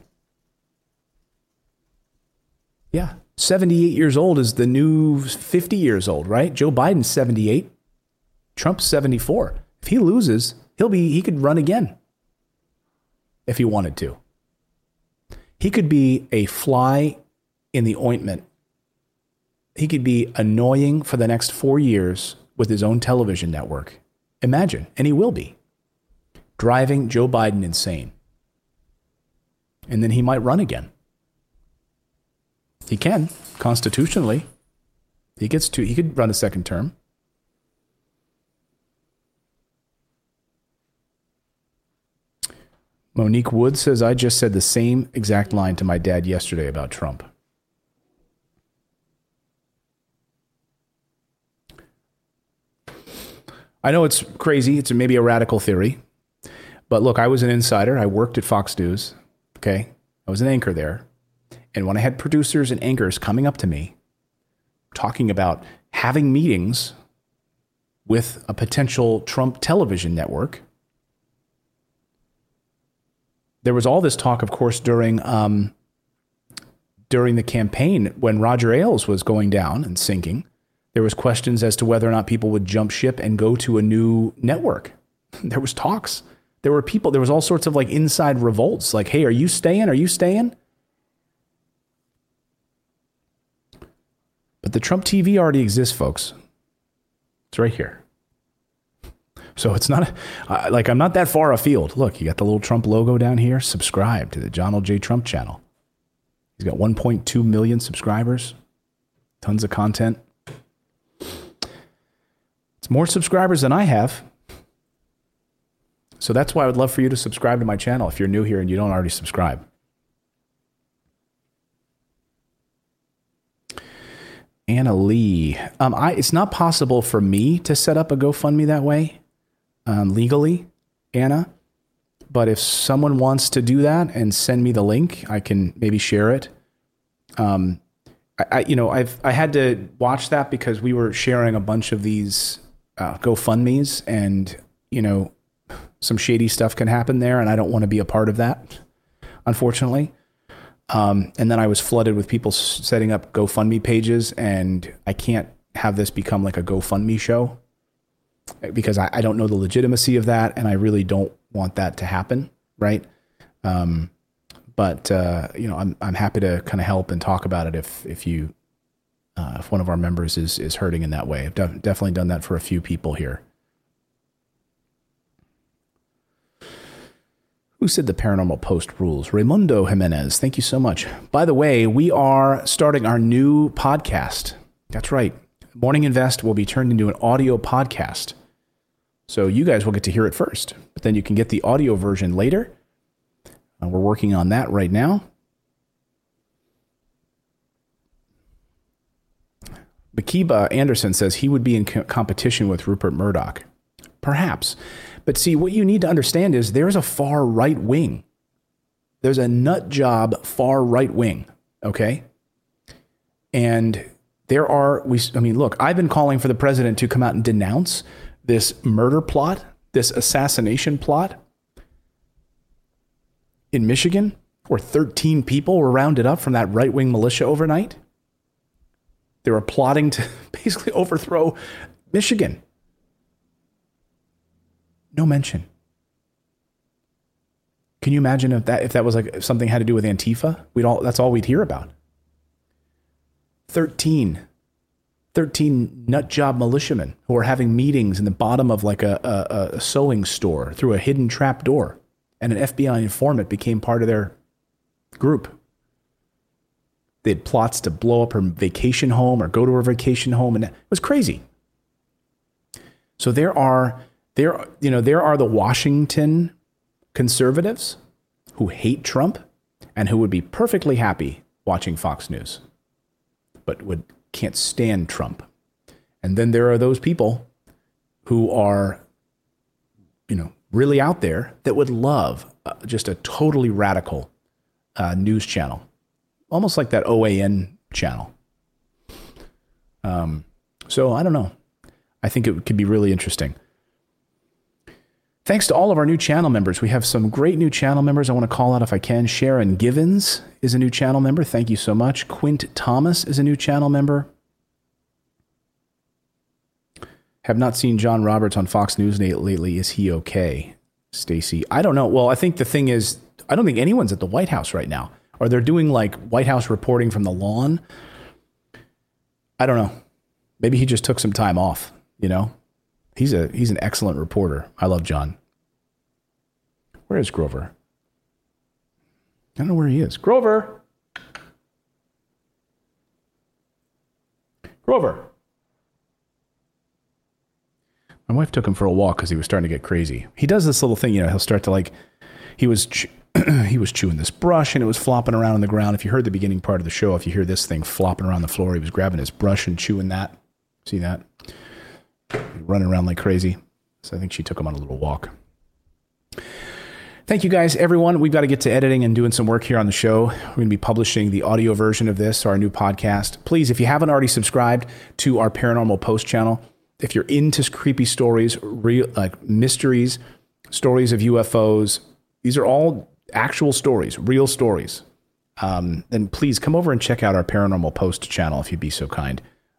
Yeah, 78 years old is the new 50 years old, right? Joe Biden's 78. Trump's 74. If he loses, he could run again if he wanted to. He could be a fly in the ointment. He could be annoying for the next 4 years with his own television network. Imagine, and he will be, driving Joe Biden insane. And then he might run again. He can, constitutionally. He could run a second term. Monique Wood says, I just said the same exact line to my dad yesterday about Trump. I know it's crazy. It's maybe a radical theory. But look, I was an insider. I worked at Fox News. Okay. I was an anchor there. And when I had producers and anchors coming up to me talking about having meetings with a potential Trump television network, there was all this talk, of course, during the campaign when Roger Ailes was going down and sinking. There was questions as to whether or not people would jump ship and go to a new network. There was talks. There were people. There was all sorts of like inside revolts. Like, hey, are you staying? Are you staying? But the Trump TV already exists, folks. It's right here. So it's not I'm not that far afield. Look, you got the little Trump logo down here. Subscribe to the Donald J. Trump channel. He's got 1.2 million subscribers. Tons of content. It's more subscribers than I have. So that's why I would love for you to subscribe to my channel if you're new here and you don't already subscribe. Anna Lee. It's not possible for me to set up a GoFundMe that way, legally, Anna. But if someone wants to do that and send me the link, I can maybe share it. I had to watch that because we were sharing a bunch of these GoFundMes, and some shady stuff can happen there, and I don't want to be a part of that, unfortunately. And then I was flooded with people setting up GoFundMe pages, and I can't have this become like a GoFundMe show because I don't know the legitimacy of that, and I really don't want that to happen, right? But I'm happy to kind of help and talk about it if one of our members is hurting in that way. I've definitely done that for a few people here. Who said the Paranormal Post rules? Raimundo Jimenez, thank you so much. By the way, we are starting our new podcast. That's right. Morning Invest will be turned into an audio podcast. So you guys will get to hear it first, but then you can get the audio version later. We're working on that right now. Bakiba Anderson says he would be in competition with Rupert Murdoch. Perhaps. But see, what you need to understand is there's a far right wing. There's a nut job far right wing, okay? And look, I've been calling for the president to come out and denounce this murder plot, this assassination plot in Michigan, where 13 people were rounded up from that right-wing militia overnight. They were plotting to basically overthrow Michigan. No mention. Can you imagine if that was like something had to do with Antifa? That's all we'd hear about. 13 nut job militiamen who are having meetings in the bottom of like a sewing store through a hidden trap door, and an FBI informant became part of their group. They had plots to blow up her vacation home or go to her vacation home, and it was crazy. So there are the Washington conservatives who hate Trump and who would be perfectly happy watching Fox News, but can't stand Trump. And then there are those people who are, really out there that would love just a totally radical news channel, almost like that OAN channel. So I don't know. I think it could be really interesting. Thanks to all of our new channel members. We have some great new channel members I want to call out if I can. Sharon Givens is a new channel member. Thank you so much. Quint Thomas is a new channel member. Have not seen John Roberts on Fox News lately. Is he okay? Stacy, I don't know. Well, I think the thing is, I don't think anyone's at the White House right now. Or they're doing like White House reporting from the lawn. I don't know. Maybe he just took some time off, He's an excellent reporter. I love John. Where is Grover? I don't know where he is. Grover! Grover! My wife took him for a walk because he was starting to get crazy. He does this little thing, he'll start to he was chewing this brush and it was flopping around on the ground. If you heard the beginning part of the show, if you hear this thing flopping around the floor, he was grabbing his brush and chewing that. See that? Running around like crazy. So I think she took him on a little walk. Thank you guys, everyone. We've got to get to editing and doing some work here on the show. We're going to be publishing the audio version of this, our new podcast. Please, if you haven't already subscribed to our Paranormal Post channel, if you're into creepy stories, real mysteries, stories of UFOs, these are all actual stories, real stories. Then please come over and check out our Paranormal Post channel if you'd be so kind.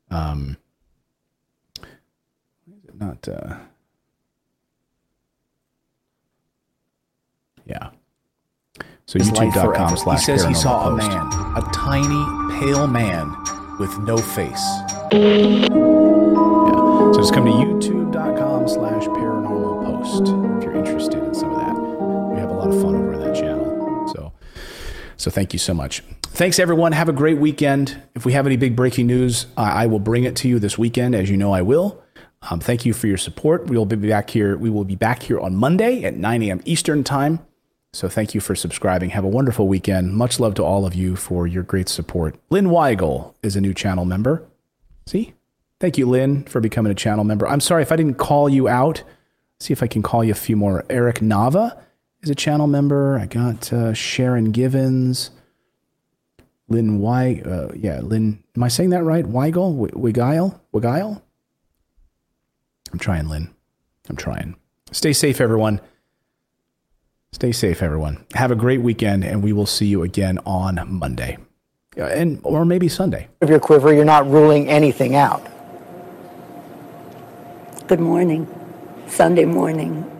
Yeah. So YouTube.com/paranormal. He says he saw a man, a tiny, pale man with no face. Yeah. So just come to youtube.com/paranormal post if you're interested in some of that. We have a lot of fun over in that channel. So thank you so much. Thanks, everyone. Have a great weekend. If we have any big breaking news, I will bring it to you this weekend, as you know I will. Thank you for your support. We will be back here on Monday at 9 a.m. Eastern time. So thank you for subscribing. Have a wonderful weekend. Much love to all of you for your great support. Lynn Weigel is a new channel member. See? Thank you, Lynn, for becoming a channel member. I'm sorry if I didn't call you out. See if I can call you a few more. Eric Nava is a channel member. I got Sharon Givens. Lynn Lynn. Am I saying that right? Weigel? Weigel? I'm trying, Lynn. I'm trying. Stay safe, everyone. Stay safe, everyone. Have a great weekend, and we will see you again on Monday. Or maybe Sunday. Of your quiver, you're not ruling anything out. Good morning. Sunday morning.